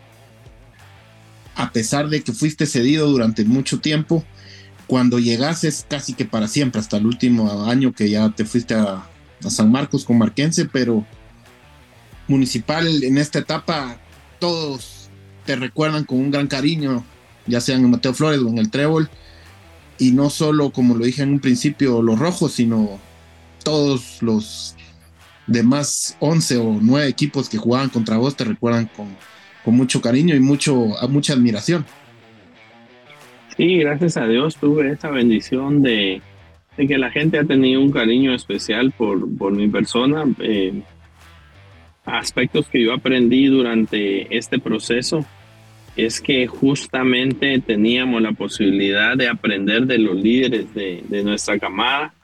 A pesar de que fuiste cedido durante mucho tiempo, cuando llegases casi que para siempre, hasta el último año que ya te fuiste a, a San Marcos con Marquense, pero Municipal en esta etapa todos te recuerdan con un gran cariño, ya sea en el Mateo Flores o en el Trébol, y no solo, como lo dije en un principio, los rojos, sino todos los demás once o nueve equipos que jugaban contra vos te recuerdan con, con mucho cariño y mucho, mucha admiración. Sí, gracias a Dios tuve esa bendición de, de que la gente ha tenido un cariño especial por, por mi persona. Eh, aspectos que yo aprendí durante este proceso es que justamente teníamos la posibilidad de aprender de los líderes de, de nuestra camada,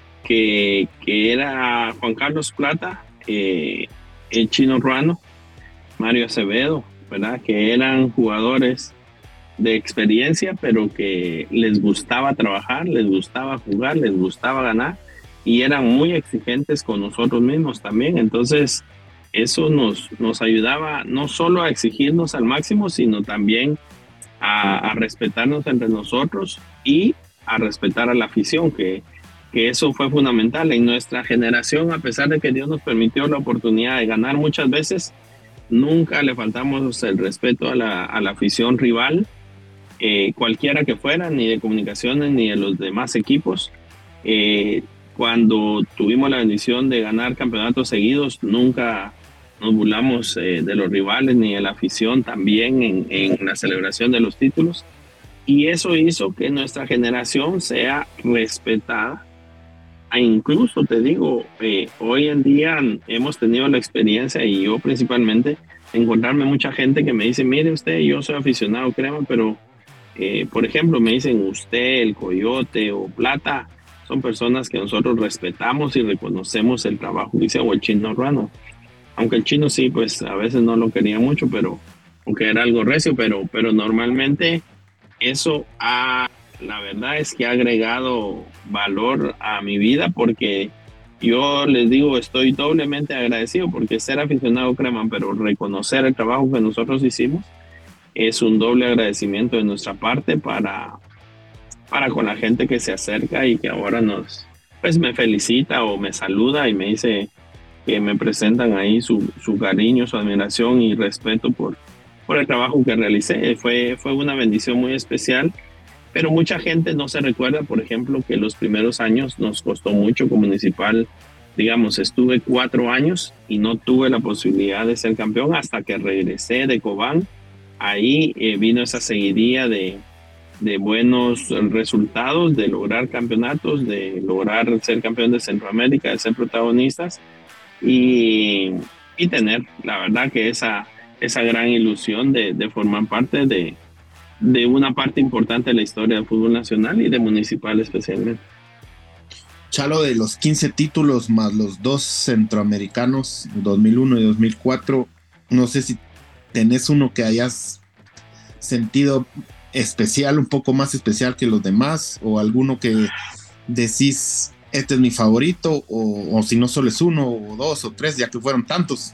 que, que era Juan Carlos Plata, eh, el Chino Ruano, Mario Acevedo, ¿verdad? Que eran jugadores de experiencia, pero que les gustaba trabajar, les gustaba jugar, les gustaba ganar y eran muy exigentes con nosotros mismos también. Entonces, eso nos, nos ayudaba no solo a exigirnos al máximo, sino también a, a respetarnos entre nosotros y a respetar a la afición, que, que eso fue fundamental. En nuestra generación, a pesar de que Dios nos permitió la oportunidad de ganar muchas veces, nunca le faltamos el respeto a la, a la afición rival, eh, cualquiera que fuera, ni de Comunicaciones ni de los demás equipos. Eh, cuando tuvimos la bendición de ganar campeonatos seguidos, nunca nos burlamos eh, de los rivales ni de la afición también en, en la celebración de los títulos. Y eso hizo que nuestra generación sea respetada. E incluso te digo, eh, hoy en día hemos tenido la experiencia, y yo principalmente, encontrarme mucha gente que me dice, mire usted, yo soy aficionado crema, pero eh, por ejemplo me dicen usted, el Coyote o Plata, son personas que nosotros respetamos y reconocemos el trabajo que hizo, o el Chino Ruano. Aunque el Chino sí, pues a veces no lo quería mucho, pero aunque era algo recio, pero, pero normalmente eso ha, la verdad es que ha agregado valor a mi vida, porque yo les digo, estoy doblemente agradecido, porque ser aficionado crema, pero reconocer el trabajo que nosotros hicimos, es un doble agradecimiento de nuestra parte para, para con la gente que se acerca y que ahora nos, pues me felicita o me saluda y me dice que me presentan ahí su, su cariño, su admiración y respeto por, por el trabajo que realicé. Fue, fue una bendición muy especial, pero mucha gente no se recuerda, por ejemplo, que los primeros años nos costó mucho como Municipal. Digamos, estuve cuatro años y no tuve la posibilidad de ser campeón hasta que regresé de Cobán. Ahí eh, vino esa seguidilla de, de buenos resultados, de lograr campeonatos, de lograr ser campeón de Centroamérica, de ser protagonistas. Y, y tener, la verdad, que esa, esa gran ilusión de, de formar parte de, de una parte importante de la historia del fútbol nacional y de Municipal especialmente. Chalo, de los quince títulos más los dos centroamericanos, dos mil uno y dos mil cuatro, no sé si tenés uno que hayas sentido especial, un poco más especial que los demás, o alguno que decís, este es mi favorito, o, o si no solo es uno, o dos, o tres, ya que fueron tantos.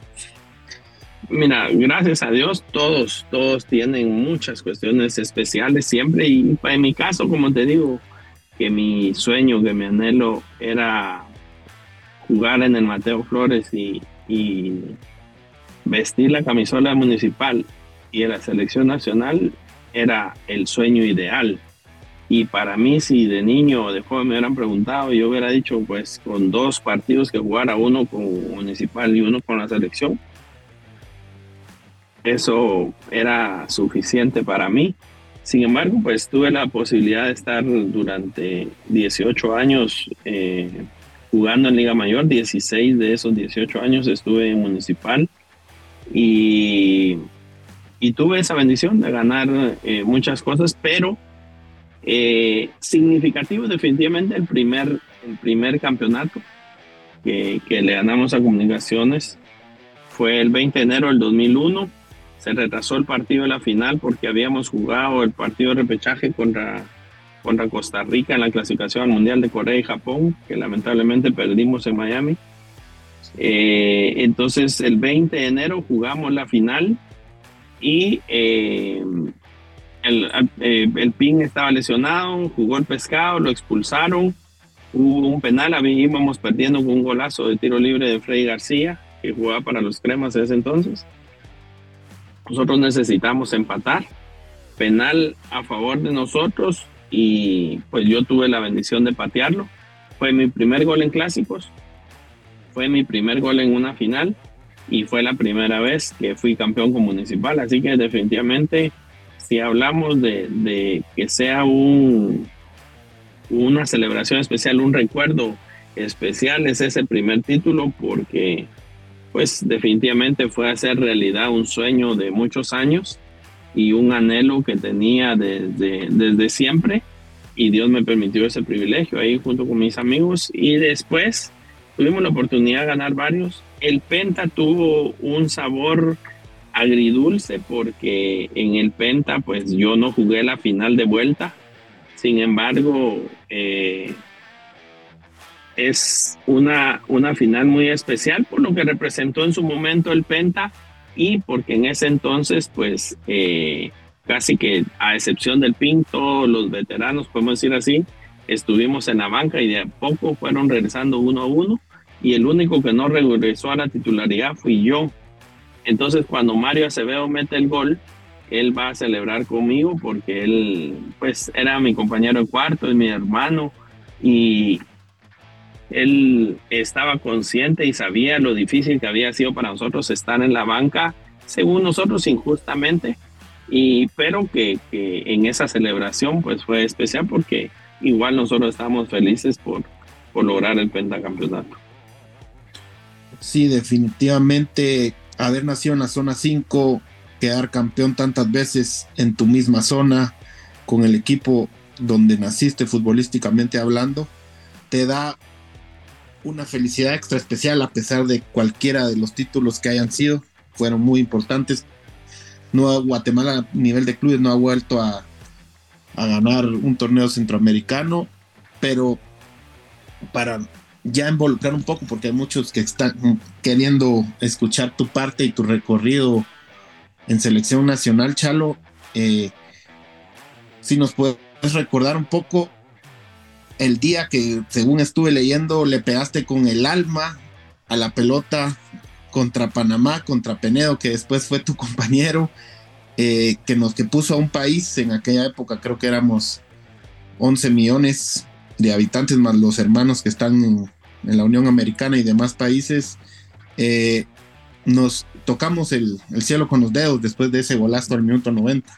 Mira, gracias a Dios, todos, todos tienen muchas cuestiones especiales siempre, y en mi caso, como te digo, que mi sueño, que mi anhelo era jugar en el Mateo Flores y, y vestir la camisola municipal y de la selección nacional, era el sueño ideal. Y para mí, si de niño o de joven me hubieran preguntado, yo hubiera dicho, pues con dos partidos que jugara, uno con Municipal y uno con la selección, eso era suficiente para mí. Sin embargo, pues tuve la posibilidad de estar durante dieciocho años eh, jugando en Liga Mayor. dieciséis de esos dieciocho años estuve en Municipal, y, y tuve esa bendición de ganar eh, muchas cosas, pero Eh, significativo definitivamente el primer, el primer campeonato que, que le ganamos a Comunicaciones fue el veinte de enero del dos mil uno. Se retrasó el partido de la final porque habíamos jugado el partido de repechaje contra, contra Costa Rica en la clasificación al Mundial de Corea y Japón, que lamentablemente perdimos en Miami. Eh, entonces el veinte de enero jugamos la final y eh, El, eh, el Pin estaba lesionado, jugó el Pescado, lo expulsaron, hubo un penal, íbamos perdiendo con un golazo de tiro libre de Freddy García, que jugaba para los Cremas en ese entonces. Nosotros necesitamos empatar, penal a favor de nosotros, y pues yo tuve la bendición de patearlo. Fue mi primer gol en clásicos, fue mi primer gol en una final, y fue la primera vez que fui campeón con Municipal, así que definitivamente, si hablamos de, de que sea un, una celebración especial, un recuerdo especial, es ese primer título, porque pues definitivamente fue hacer realidad un sueño de muchos años y un anhelo que tenía desde, desde siempre, y Dios me permitió ese privilegio ahí junto con mis amigos, y después tuvimos la oportunidad de ganar varios. El Penta tuvo un sabor agridulce porque en el Penta pues yo no jugué la final de vuelta. Sin embargo, eh, es una, una final muy especial por lo que representó en su momento el Penta, y porque en ese entonces pues eh, casi que a excepción del P I N, todos los veteranos, podemos decir así, estuvimos en la banca y de a poco fueron regresando uno a uno, y el único que no regresó a la titularidad fui yo. Entonces cuando Mario Acevedo mete el gol, él va a celebrar conmigo porque él pues era mi compañero de cuarto, es mi hermano, y él estaba consciente y sabía lo difícil que había sido para nosotros estar en la banca, según nosotros injustamente, y pero que, que en esa celebración pues fue especial porque igual nosotros estábamos felices por, por lograr el pentacampeonato. Sí, definitivamente haber nacido en la zona cinco, quedar campeón tantas veces en tu misma zona, con el equipo donde naciste futbolísticamente hablando, te da una felicidad extra especial a pesar de cualquiera de los títulos que hayan sido. Fueron muy importantes. No, Guatemala a nivel de clubes no ha vuelto a, a ganar un torneo centroamericano, pero para ya involucrar un poco, porque hay muchos que están queriendo escuchar tu parte y tu recorrido en selección nacional, Chalo, eh, si nos puedes recordar un poco el día que, según estuve leyendo, le pegaste con el alma a la pelota contra Panamá, contra Penedo, que después fue tu compañero, eh, que nos que puso a un país, en aquella época creo que éramos once millones de habitantes, más los hermanos que están en, en la Unión Americana y demás países, eh, nos tocamos el, el cielo con los dedos después de ese golazo al minuto noventa.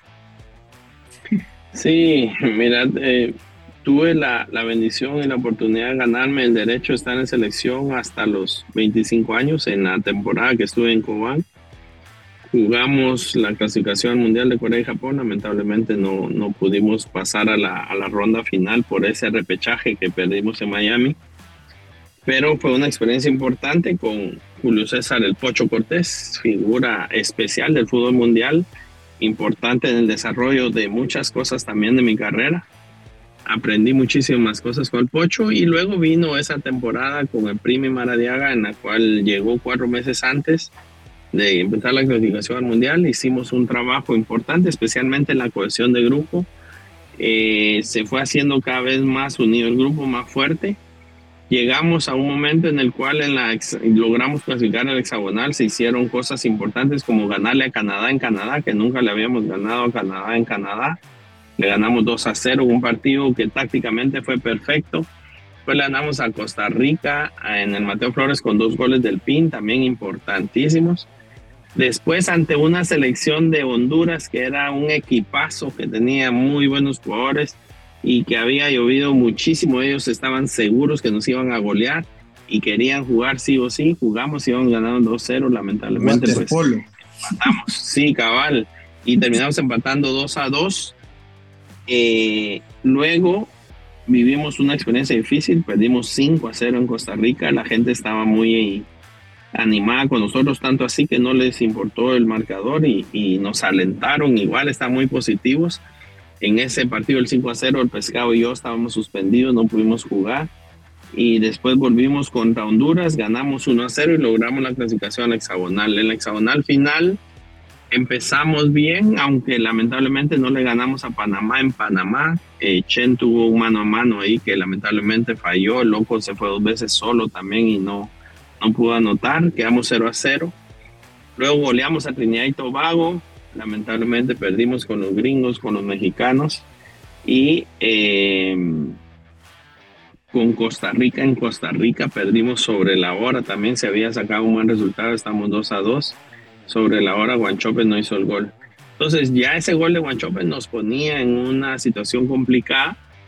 Sí, mira, eh, tuve la, la bendición y la oportunidad de ganarme el derecho de estar en selección hasta los veinticinco años en la temporada que estuve en Cobán. Jugamos la clasificación al Mundial de Corea y Japón. Lamentablemente no, no pudimos pasar a la, a la ronda final por ese repechaje que perdimos en Miami. Pero fue una experiencia importante con Julio César El Pocho Cortés, figura especial del fútbol mundial, importante en el desarrollo de muchas cosas también de mi carrera. Aprendí muchísimas cosas con el Pocho, y luego vino esa temporada con el Primi Maradiaga, en la cual llegó cuatro meses antes de empezar la clasificación al Mundial. Hicimos un trabajo importante, especialmente en la cohesión de grupo. Eh, se fue haciendo cada vez más unido el grupo, más fuerte. Llegamos a un momento en el cual en la ex, logramos clasificar al hexagonal. Se hicieron cosas importantes como ganarle a Canadá en Canadá, que nunca le habíamos ganado a Canadá en Canadá. Le ganamos dos a cero, un partido que tácticamente fue perfecto. Después le ganamos a Costa Rica en el Mateo Flores con dos goles del P I N, también importantísimos. Después ante una selección de Honduras que era un equipazo, que tenía muy buenos jugadores y que había llovido muchísimo. Ellos estaban seguros que nos iban a golear y querían jugar sí o sí. Jugamos y íbamos ganando dos cero, lamentablemente. Waterpolo. Pues empatamos, sí, cabal, y terminamos empatando dos a dos. Eh, luego vivimos una experiencia difícil, perdimos cinco a cero en Costa Rica. La gente estaba muy animada con nosotros, tanto así que no les importó el marcador y, y nos alentaron. Igual están muy positivos. En ese partido el cinco a cero, el Pescado y yo estábamos suspendidos, no pudimos jugar, y después volvimos contra Honduras, ganamos uno a cero y logramos la clasificación al hexagonal. En la hexagonal final empezamos bien, aunque lamentablemente no le ganamos a Panamá en Panamá. eh, Chen tuvo un mano a mano ahí que lamentablemente falló. El loco se fue dos veces solo también y no, no pudo anotar. Quedamos cero a cero. Luego goleamos a Trinidad y Tobago. Lamentablemente perdimos con los gringos, con los mexicanos. Y eh, con Costa Rica, en Costa Rica perdimos sobre la hora. También se había sacado un buen resultado, estamos dos a dos. Sobre la hora Guanchope no hizo el gol. Entonces ya ese gol de Guanchope nos ponía en una situación complicada,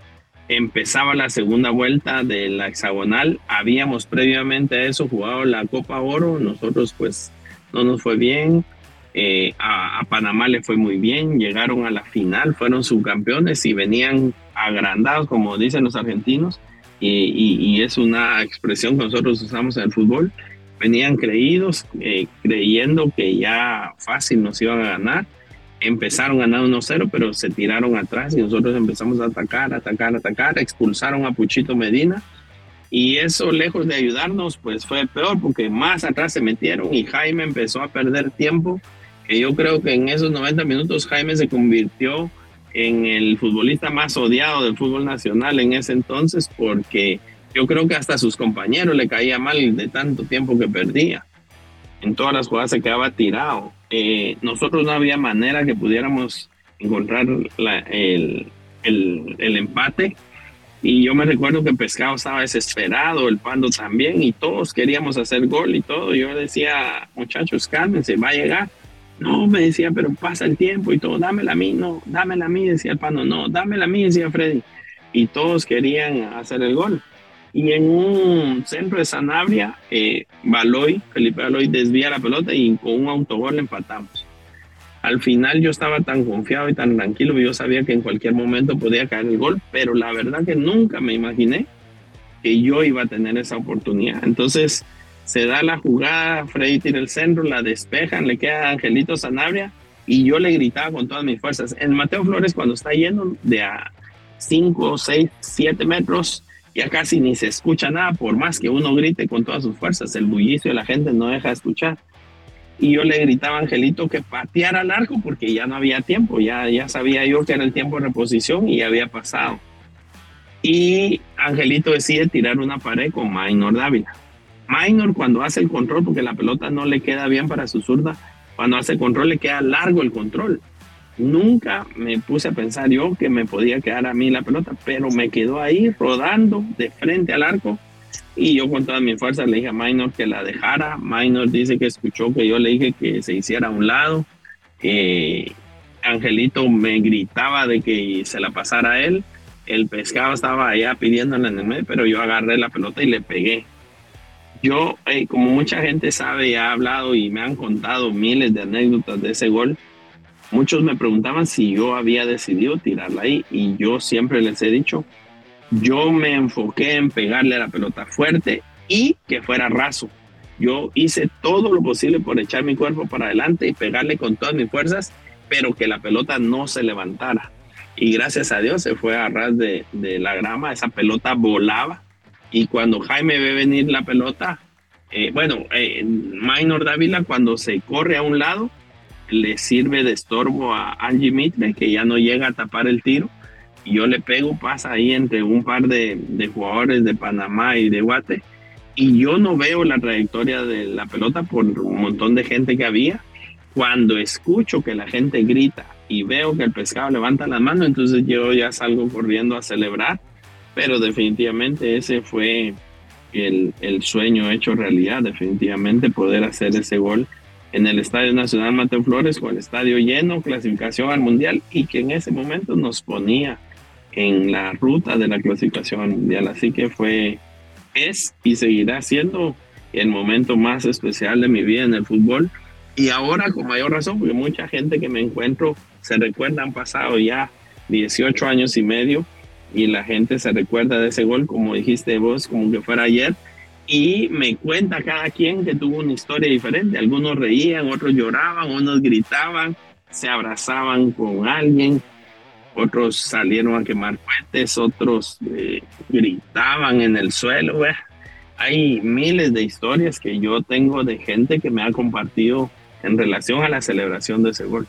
empezaba la segunda vuelta de la hexagonal. Habíamos previamente a eso jugado la Copa Oro, nosotros pues no nos fue bien. Eh, a, a Panamá le fue muy bien, llegaron a la final, fueron subcampeones y venían agrandados, como dicen los argentinos, y, y, y es una expresión que nosotros usamos en el fútbol. Venían creídos, eh, creyendo que ya fácil nos iban a ganar. Empezaron ganando uno cero, pero se tiraron atrás y nosotros empezamos a atacar, atacar, atacar. Expulsaron a Puchito Medina y eso, lejos de ayudarnos, pues fue peor porque más atrás se metieron y Jaime empezó a perder tiempo. Que yo creo que en esos noventa minutos Jaime se convirtió en el futbolista más odiado del fútbol nacional en ese entonces, porque yo creo que hasta a sus compañeros le caía mal de tanto tiempo que perdía. En todas las jugadas se quedaba tirado. Eh, nosotros no había manera que pudiéramos encontrar la, el, el, el empate. Y yo me recuerdo que Pescado estaba desesperado, el Pando también, y todos queríamos hacer gol y todo. Yo decía, muchachos, cálmense, va a llegar. No, me decía, pero pasa el tiempo y todo, dámela a mí, no, dámela a mí, decía el Pando, no, dámela a mí, decía Freddy. Y todos querían hacer el gol. Y en un centro de Sanabria, eh, Baloy, Felipe Baloy desvía la pelota y con un autogol empatamos. Al final yo estaba tan confiado y tan tranquilo que yo sabía que en cualquier momento podía caer el gol, pero la verdad que nunca me imaginé que yo iba a tener esa oportunidad. Entonces se da la jugada, Freddy tira el centro, la despejan, le queda a Angelito Sanabria y yo le gritaba con todas mis fuerzas. En Mateo Flores, cuando está lleno de a cinco, seis, siete metros, ya casi ni se escucha nada, por más que uno grite con todas sus fuerzas, el bullicio de la gente no deja de escuchar. Y yo le gritaba a Angelito que pateara al arco porque ya no había tiempo, ya, ya sabía yo que era el tiempo de reposición y ya había pasado. Y Angelito decide tirar una pared con Maynor Dávila. Maynor, cuando hace el control, porque la pelota no le queda bien para su zurda, cuando hace el control le queda largo el control. Nunca me puse a pensar yo que me podía quedar a mí la pelota, pero me quedó ahí rodando de frente al arco y yo con todas mis fuerzas le dije a Maynor que la dejara. Maynor dice que escuchó que yo le dije que se hiciera a un lado. Eh, Angelito me gritaba de que se la pasara a él. El Pescado estaba allá pidiéndola en el medio, pero yo agarré la pelota y le pegué. Yo, eh, como mucha gente sabe y ha hablado y me han contado miles de anécdotas de ese gol, muchos me preguntaban si yo había decidido tirarla ahí y yo siempre les he dicho, yo me enfoqué en pegarle a la pelota fuerte y que fuera raso. Yo hice todo lo posible por echar mi cuerpo para adelante y pegarle con todas mis fuerzas, pero que la pelota no se levantara. Y gracias a Dios se fue a ras de, de la grama, esa pelota volaba. Y cuando Jaime ve venir la pelota, eh, bueno, eh, Maynor Dávila cuando se corre a un lado, le sirve de estorbo a Angie Mitre, que ya no llega a tapar el tiro. Y yo le pego, pasa ahí entre un par de, de jugadores de Panamá y de Guate. Y yo no veo la trayectoria de la pelota por un montón de gente que había. Cuando escucho que la gente grita y veo que el Pescado levanta las manos, entonces yo ya salgo corriendo a celebrar. Pero definitivamente ese fue el, el sueño hecho realidad, definitivamente poder hacer ese gol en el Estadio Nacional Mateo Flores con el estadio lleno, clasificación al Mundial y que en ese momento nos ponía en la ruta de la clasificación al Mundial. Así que fue, es y seguirá siendo el momento más especial de mi vida en el fútbol. Y ahora con mayor razón, porque mucha gente que me encuentro se recuerda, han pasado ya dieciocho años y medio y la gente se recuerda de ese gol, como dijiste vos, como que fuera ayer. Y me cuenta cada quien que tuvo una historia diferente. Algunos reían, otros lloraban, unos gritaban, se abrazaban con alguien, otros salieron a quemar cohetes, otros eh, gritaban en el suelo. Eh. Hay miles de historias que yo tengo de gente que me ha compartido en relación a la celebración de ese gol.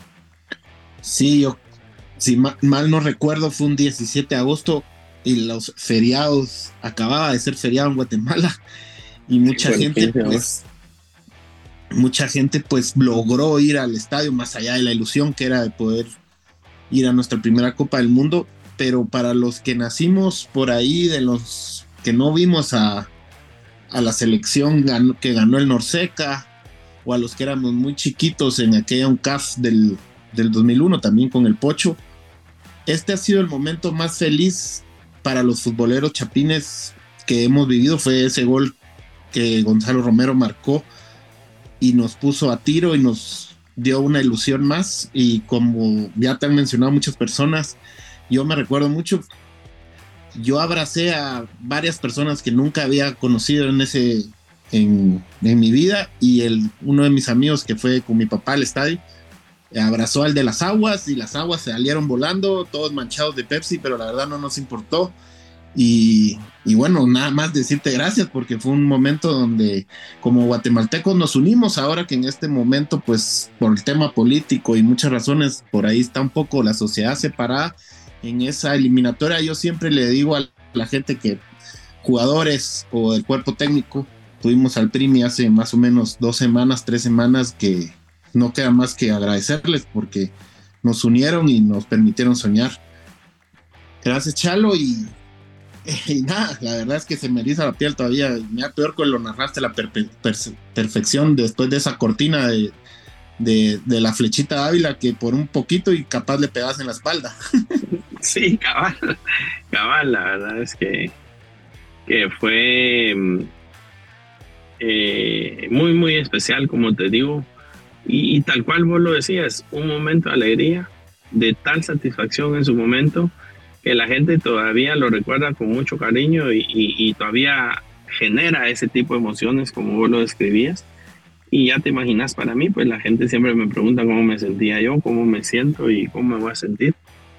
Sí, yo, si mal, mal no recuerdo, fue un diecisiete de agosto y los feriados, acababa de ser feriado en Guatemala y mucha sí, gente pues mucha gente pues logró ir al estadio más allá de la ilusión que era de poder ir a nuestra primera Copa del Mundo, pero para los que nacimos por ahí, de los que no vimos a, a la selección ganó, que ganó el Norseca, o a los que éramos muy chiquitos en aquella U N C A F del, del dos mil uno también con el Pocho, este ha sido el momento más feliz para los futboleros chapines que hemos vivido fue ese gol que Gonzalo Romero marcó y nos puso a tiro y nos dio una ilusión más. Y como ya te han mencionado muchas personas, yo me recuerdo mucho, yo abracé a varias personas que nunca había conocido en ese en, en mi vida, y el, uno de mis amigos que fue con mi papá al estadio abrazó al de las aguas, y las aguas se salieron volando, todos manchados de Pepsi, pero la verdad no nos importó. Y, y bueno, nada más decirte gracias, porque fue un momento donde como guatemaltecos nos unimos. Ahora que en este momento, pues por el tema político y muchas razones, por ahí está un poco la sociedad separada en esa eliminatoria. Yo siempre le digo a la gente que jugadores o del cuerpo técnico, tuvimos al Primi hace más o menos dos semanas, tres semanas, que no queda más que agradecerles porque nos unieron y nos permitieron soñar. Gracias, Chalo, y, y nada, la verdad es que se me eriza la piel todavía. Me da peor que lo narraste a la perpe- per- perfección después de esa cortina de, de, de la flechita Ávila, que por un poquito y capaz le pegas en la espalda. Sí, cabal, cabal, la verdad es que, que fue eh, muy, muy especial, como te digo. Y, y tal cual vos lo decías, un momento de alegría, de tal satisfacción en su momento, que la gente todavía lo recuerda con mucho cariño y, y, y todavía genera ese tipo de emociones como vos lo describías. Y ya te imaginas, para mí, pues la gente siempre me pregunta cómo me sentía yo, cómo me siento y cómo me voy a sentir.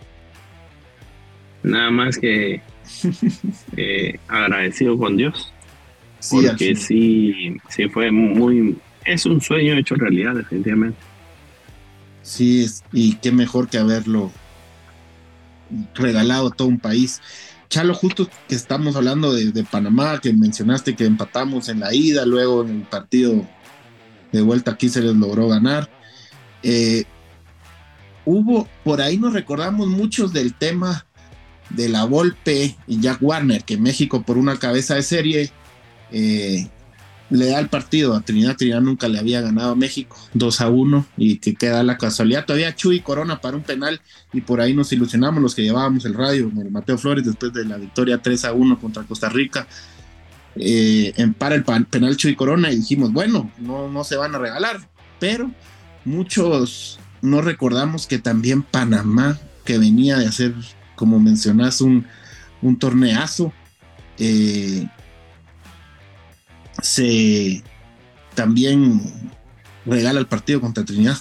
Nada más que eh, agradecido con Dios, Sí, porque sí, sí fue muy... Es un sueño hecho realidad, definitivamente. Sí, y qué mejor que haberlo regalado a todo un país. Chalo, justo que estamos hablando de, de Panamá, que mencionaste que empatamos en la ida, luego en el partido de vuelta aquí se les logró ganar. Eh, hubo, por ahí nos recordamos muchos del tema de la Volpe y Jack Warner, que México por una cabeza de serie eh, le da el partido a Trinidad. Trinidad nunca le había ganado a México, dos a uno, y que queda la casualidad. Todavía Chuy Corona para un penal, y por ahí nos ilusionamos los que llevábamos el radio, el Mateo Flores, después de la victoria tres a uno contra Costa Rica. Eh, en para el penal Chuy Corona, y dijimos, bueno, no, no se van a regalar, pero muchos no recordamos que también Panamá, que venía de hacer, como mencionás, un, un torneazo, eh, se también regala el partido contra Trinidad.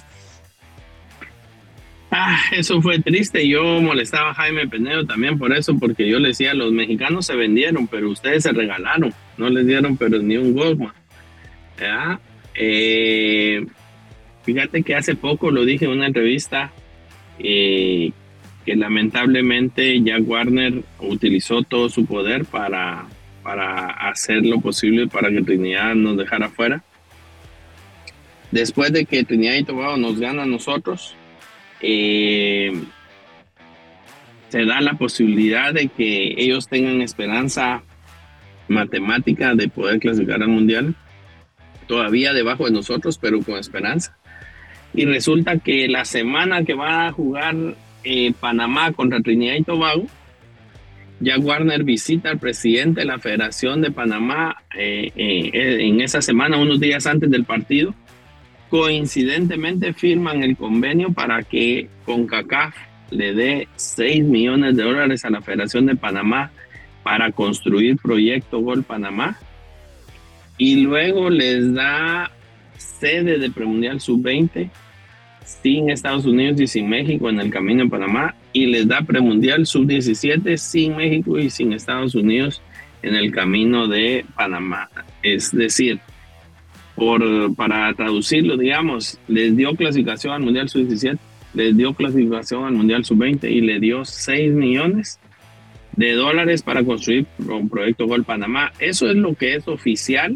Ah, eso fue triste. Yo molestaba a Jaime Penedo también por eso, porque yo le decía, los mexicanos se vendieron, pero ustedes se regalaron, no les dieron pero ni un gol, man. ¿Ya? Eh, fíjate que hace poco lo dije en una entrevista, eh, que lamentablemente Jack Warner utilizó todo su poder para, para hacer lo posible para que Trinidad nos dejara fuera. Después de que Trinidad y Tobago nos gana a nosotros, eh, se da la posibilidad de que ellos tengan esperanza matemática de poder clasificar al Mundial, todavía debajo de nosotros, pero con esperanza. Y resulta que la semana que va a jugar eh, Panamá contra Trinidad y Tobago, Jack Warner visita al presidente de la Federación de Panamá eh, eh, en esa semana, unos días antes del partido. Coincidentemente firman el convenio para que CONCACAF le dé seis millones de dólares a la Federación de Panamá para construir Proyecto Gol Panamá, y luego les da sede de Premundial sub veinte sin Estados Unidos y sin México en el camino de Panamá, y les da Premundial sub diecisiete sin México y sin Estados Unidos en el camino de Panamá. Es decir, por, para traducirlo, digamos, les dio clasificación al Mundial sub diecisiete, les dio clasificación al Mundial sub veinte y le dio seis millones de dólares para construir un Proyecto Gol Panamá. Eso es lo que es oficial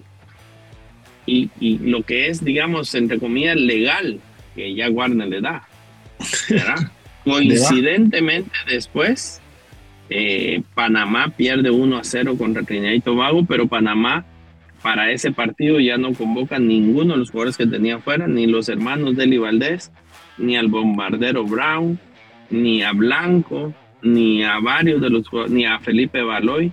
y, y lo que es, digamos, entre comillas, legal, que ya Warner le da, ¿verdad? Coincidentemente después, eh, Panamá pierde uno a cero contra Trinidad y Tobago, pero Panamá para ese partido ya no convoca ninguno de los jugadores que tenía fuera, ni los hermanos Deli Valdés, ni al bombardero Brown, ni a Blanco, ni a varios de los ni a Felipe Baloy.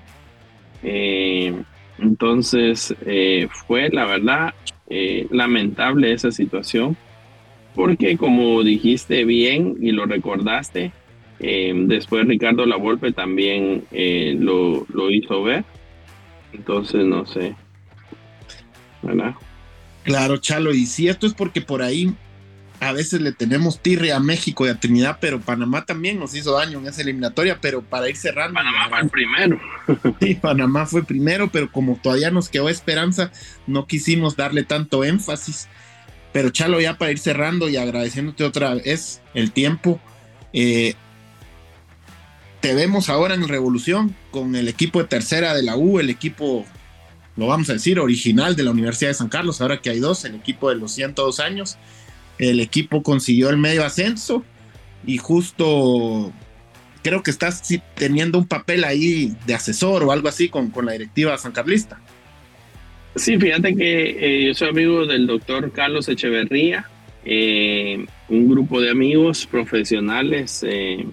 Eh, entonces eh, fue la verdad eh, lamentable esa situación, porque como dijiste bien y lo recordaste, eh, después Ricardo Lavolpe también eh, lo, lo hizo ver. Entonces no sé, ¿verdad? Claro, Chalo, y si esto es porque por ahí a veces le tenemos tirria a México y a Trinidad, pero Panamá también nos hizo daño en esa eliminatoria, pero para ir cerrando. Panamá fue el primero. Sí, Panamá fue primero, pero como todavía nos quedó esperanza, no quisimos darle tanto énfasis. Pero Chalo, ya para ir cerrando y agradeciéndote otra vez el tiempo, eh, te vemos ahora en Revolución con el equipo de tercera de la U, el equipo, lo vamos a decir, original de la Universidad de San Carlos, ahora que hay dos, el equipo de los ciento dos años. El equipo consiguió el medio ascenso y justo creo que estás teniendo un papel ahí de asesor o algo así con, con la directiva sancarlista. Sí, fíjate que eh, yo soy amigo del doctor Carlos Echeverría, eh, un grupo de amigos profesionales eh,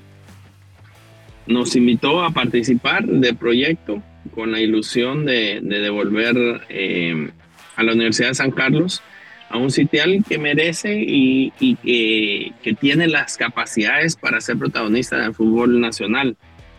nos invitó a participar del proyecto con la ilusión de, de devolver eh, a la Universidad de San Carlos a un sitial que merece y, y que, que tiene las capacidades para ser protagonista del fútbol nacional.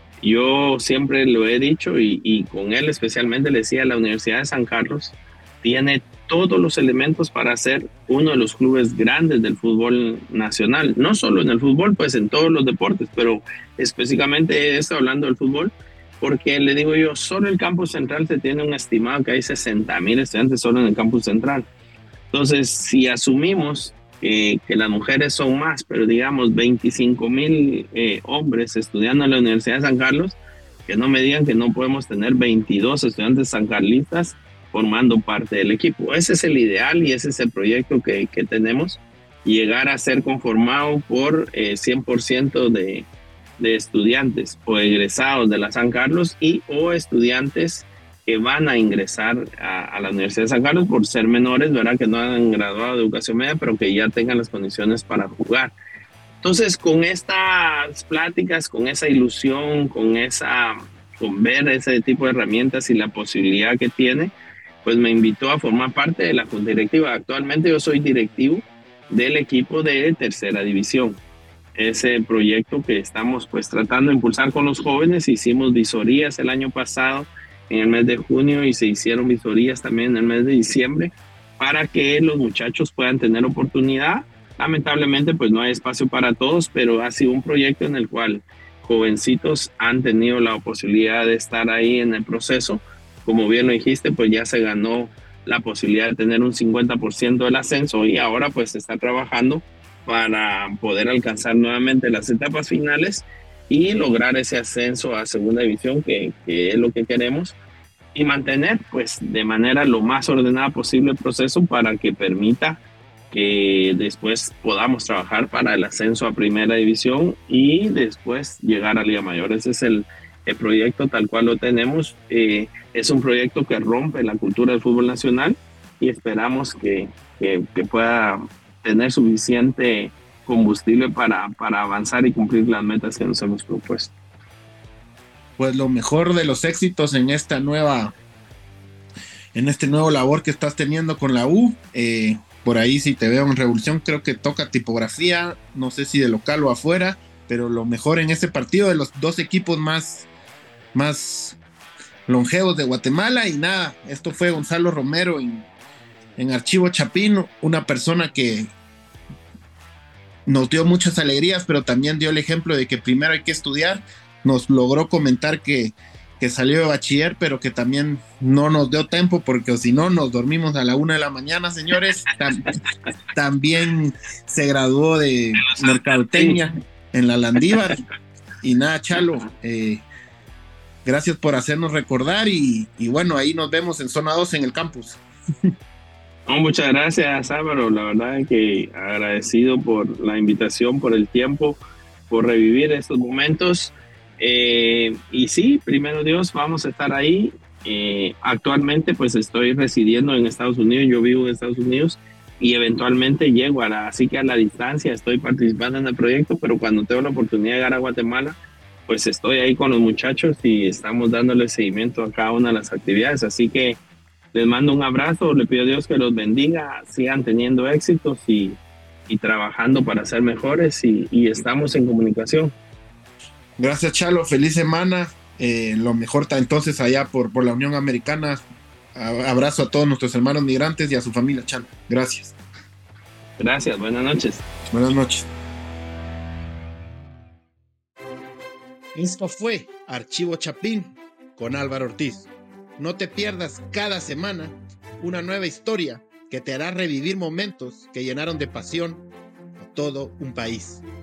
Yo siempre lo he dicho y, y con él especialmente le decía, la Universidad de San Carlos tiene todos los elementos para ser uno de los clubes grandes del fútbol nacional, no solo en el fútbol, pues en todos los deportes, pero específicamente estoy hablando del fútbol, porque le digo yo, solo el campus central se tiene un estimado que hay sesenta mil estudiantes solo en el campus central. Entonces, si asumimos eh, que las mujeres son más, pero digamos veinticinco mil eh, hombres estudiando en la Universidad de San Carlos, que no me digan que no podemos tener veintidós estudiantes sancarlistas formando parte del equipo. Ese es el ideal y ese es el proyecto que, que tenemos, llegar a ser conformado por eh, cien por ciento de, de estudiantes o egresados de la San Carlos y o estudiantes que van a ingresar a, a la Universidad de San Carlos por ser menores, ¿verdad? Que no han graduado de educación media, pero que ya tengan las condiciones para jugar. Entonces, con estas pláticas, con esa ilusión, con, esa, con ver ese tipo de herramientas y la posibilidad que tiene, pues me invitó a formar parte de la junta directiva. Actualmente yo soy directivo del equipo de tercera división. Ese proyecto que estamos pues tratando de impulsar con los jóvenes, hicimos visorías el año pasado, en el mes de junio, y se hicieron visorías también en el mes de diciembre para que los muchachos puedan tener oportunidad. Lamentablemente pues no hay espacio para todos, pero ha sido un proyecto en el cual jovencitos han tenido la posibilidad de estar ahí en el proceso. Como bien lo dijiste, pues ya se ganó la posibilidad de tener un cincuenta por ciento del ascenso y ahora pues se está trabajando para poder alcanzar nuevamente las etapas finales y lograr ese ascenso a segunda división, que, que es lo que queremos, y mantener pues de manera lo más ordenada posible el proceso para que permita que después podamos trabajar para el ascenso a primera división y después llegar a Liga Mayor. Ese es el, el proyecto tal cual lo tenemos. Eh, es un proyecto que rompe la cultura del fútbol nacional y esperamos que, que, que pueda tener suficiente combustible para, para avanzar y cumplir las metas que nos hemos propuesto. Pues lo mejor de los éxitos en esta nueva, en este nuevo labor que estás teniendo con la U. Eh, por ahí si te veo en Revolución, creo que toca tipografía, no sé si de local o afuera, pero lo mejor en este partido de los dos equipos más, más longevos de Guatemala. Y nada, esto fue Gonzalo Romero en, en Archivo Chapín, una persona que nos dio muchas alegrías, pero también dio el ejemplo de que primero hay que estudiar. Nos logró comentar que, que salió de bachiller, pero que también no nos dio tiempo, porque si no nos dormimos a la una de la mañana, señores. Tam, también se graduó de mercadotecnia en la Landívar. Y nada, Chalo, eh, gracias por hacernos recordar y, y bueno, ahí nos vemos en zona dos en el campus. No, muchas gracias, Álvaro. La verdad es que agradecido por la invitación, por el tiempo, por revivir estos momentos. Eh, y sí, primero Dios, vamos a estar ahí. Eh, actualmente pues estoy residiendo en Estados Unidos, yo vivo en Estados Unidos y eventualmente llego a la, así que a la distancia estoy participando en el proyecto, pero cuando tengo la oportunidad de llegar a Guatemala, pues estoy ahí con los muchachos y estamos dándole seguimiento a cada una de las actividades. Así que les mando un abrazo, le pido a Dios que los bendiga, sigan teniendo éxitos y, y trabajando para ser mejores y, y estamos en comunicación. Gracias, Chalo, feliz semana, eh, lo mejor está entonces allá por, por la Unión Americana. Abrazo a todos nuestros hermanos migrantes y a su familia, Chalo. Gracias. Gracias, buenas noches. Buenas noches. Esto fue Archivo Chapín con Álvaro Ortiz. No te pierdas cada semana una nueva historia que te hará revivir momentos que llenaron de pasión a todo un país.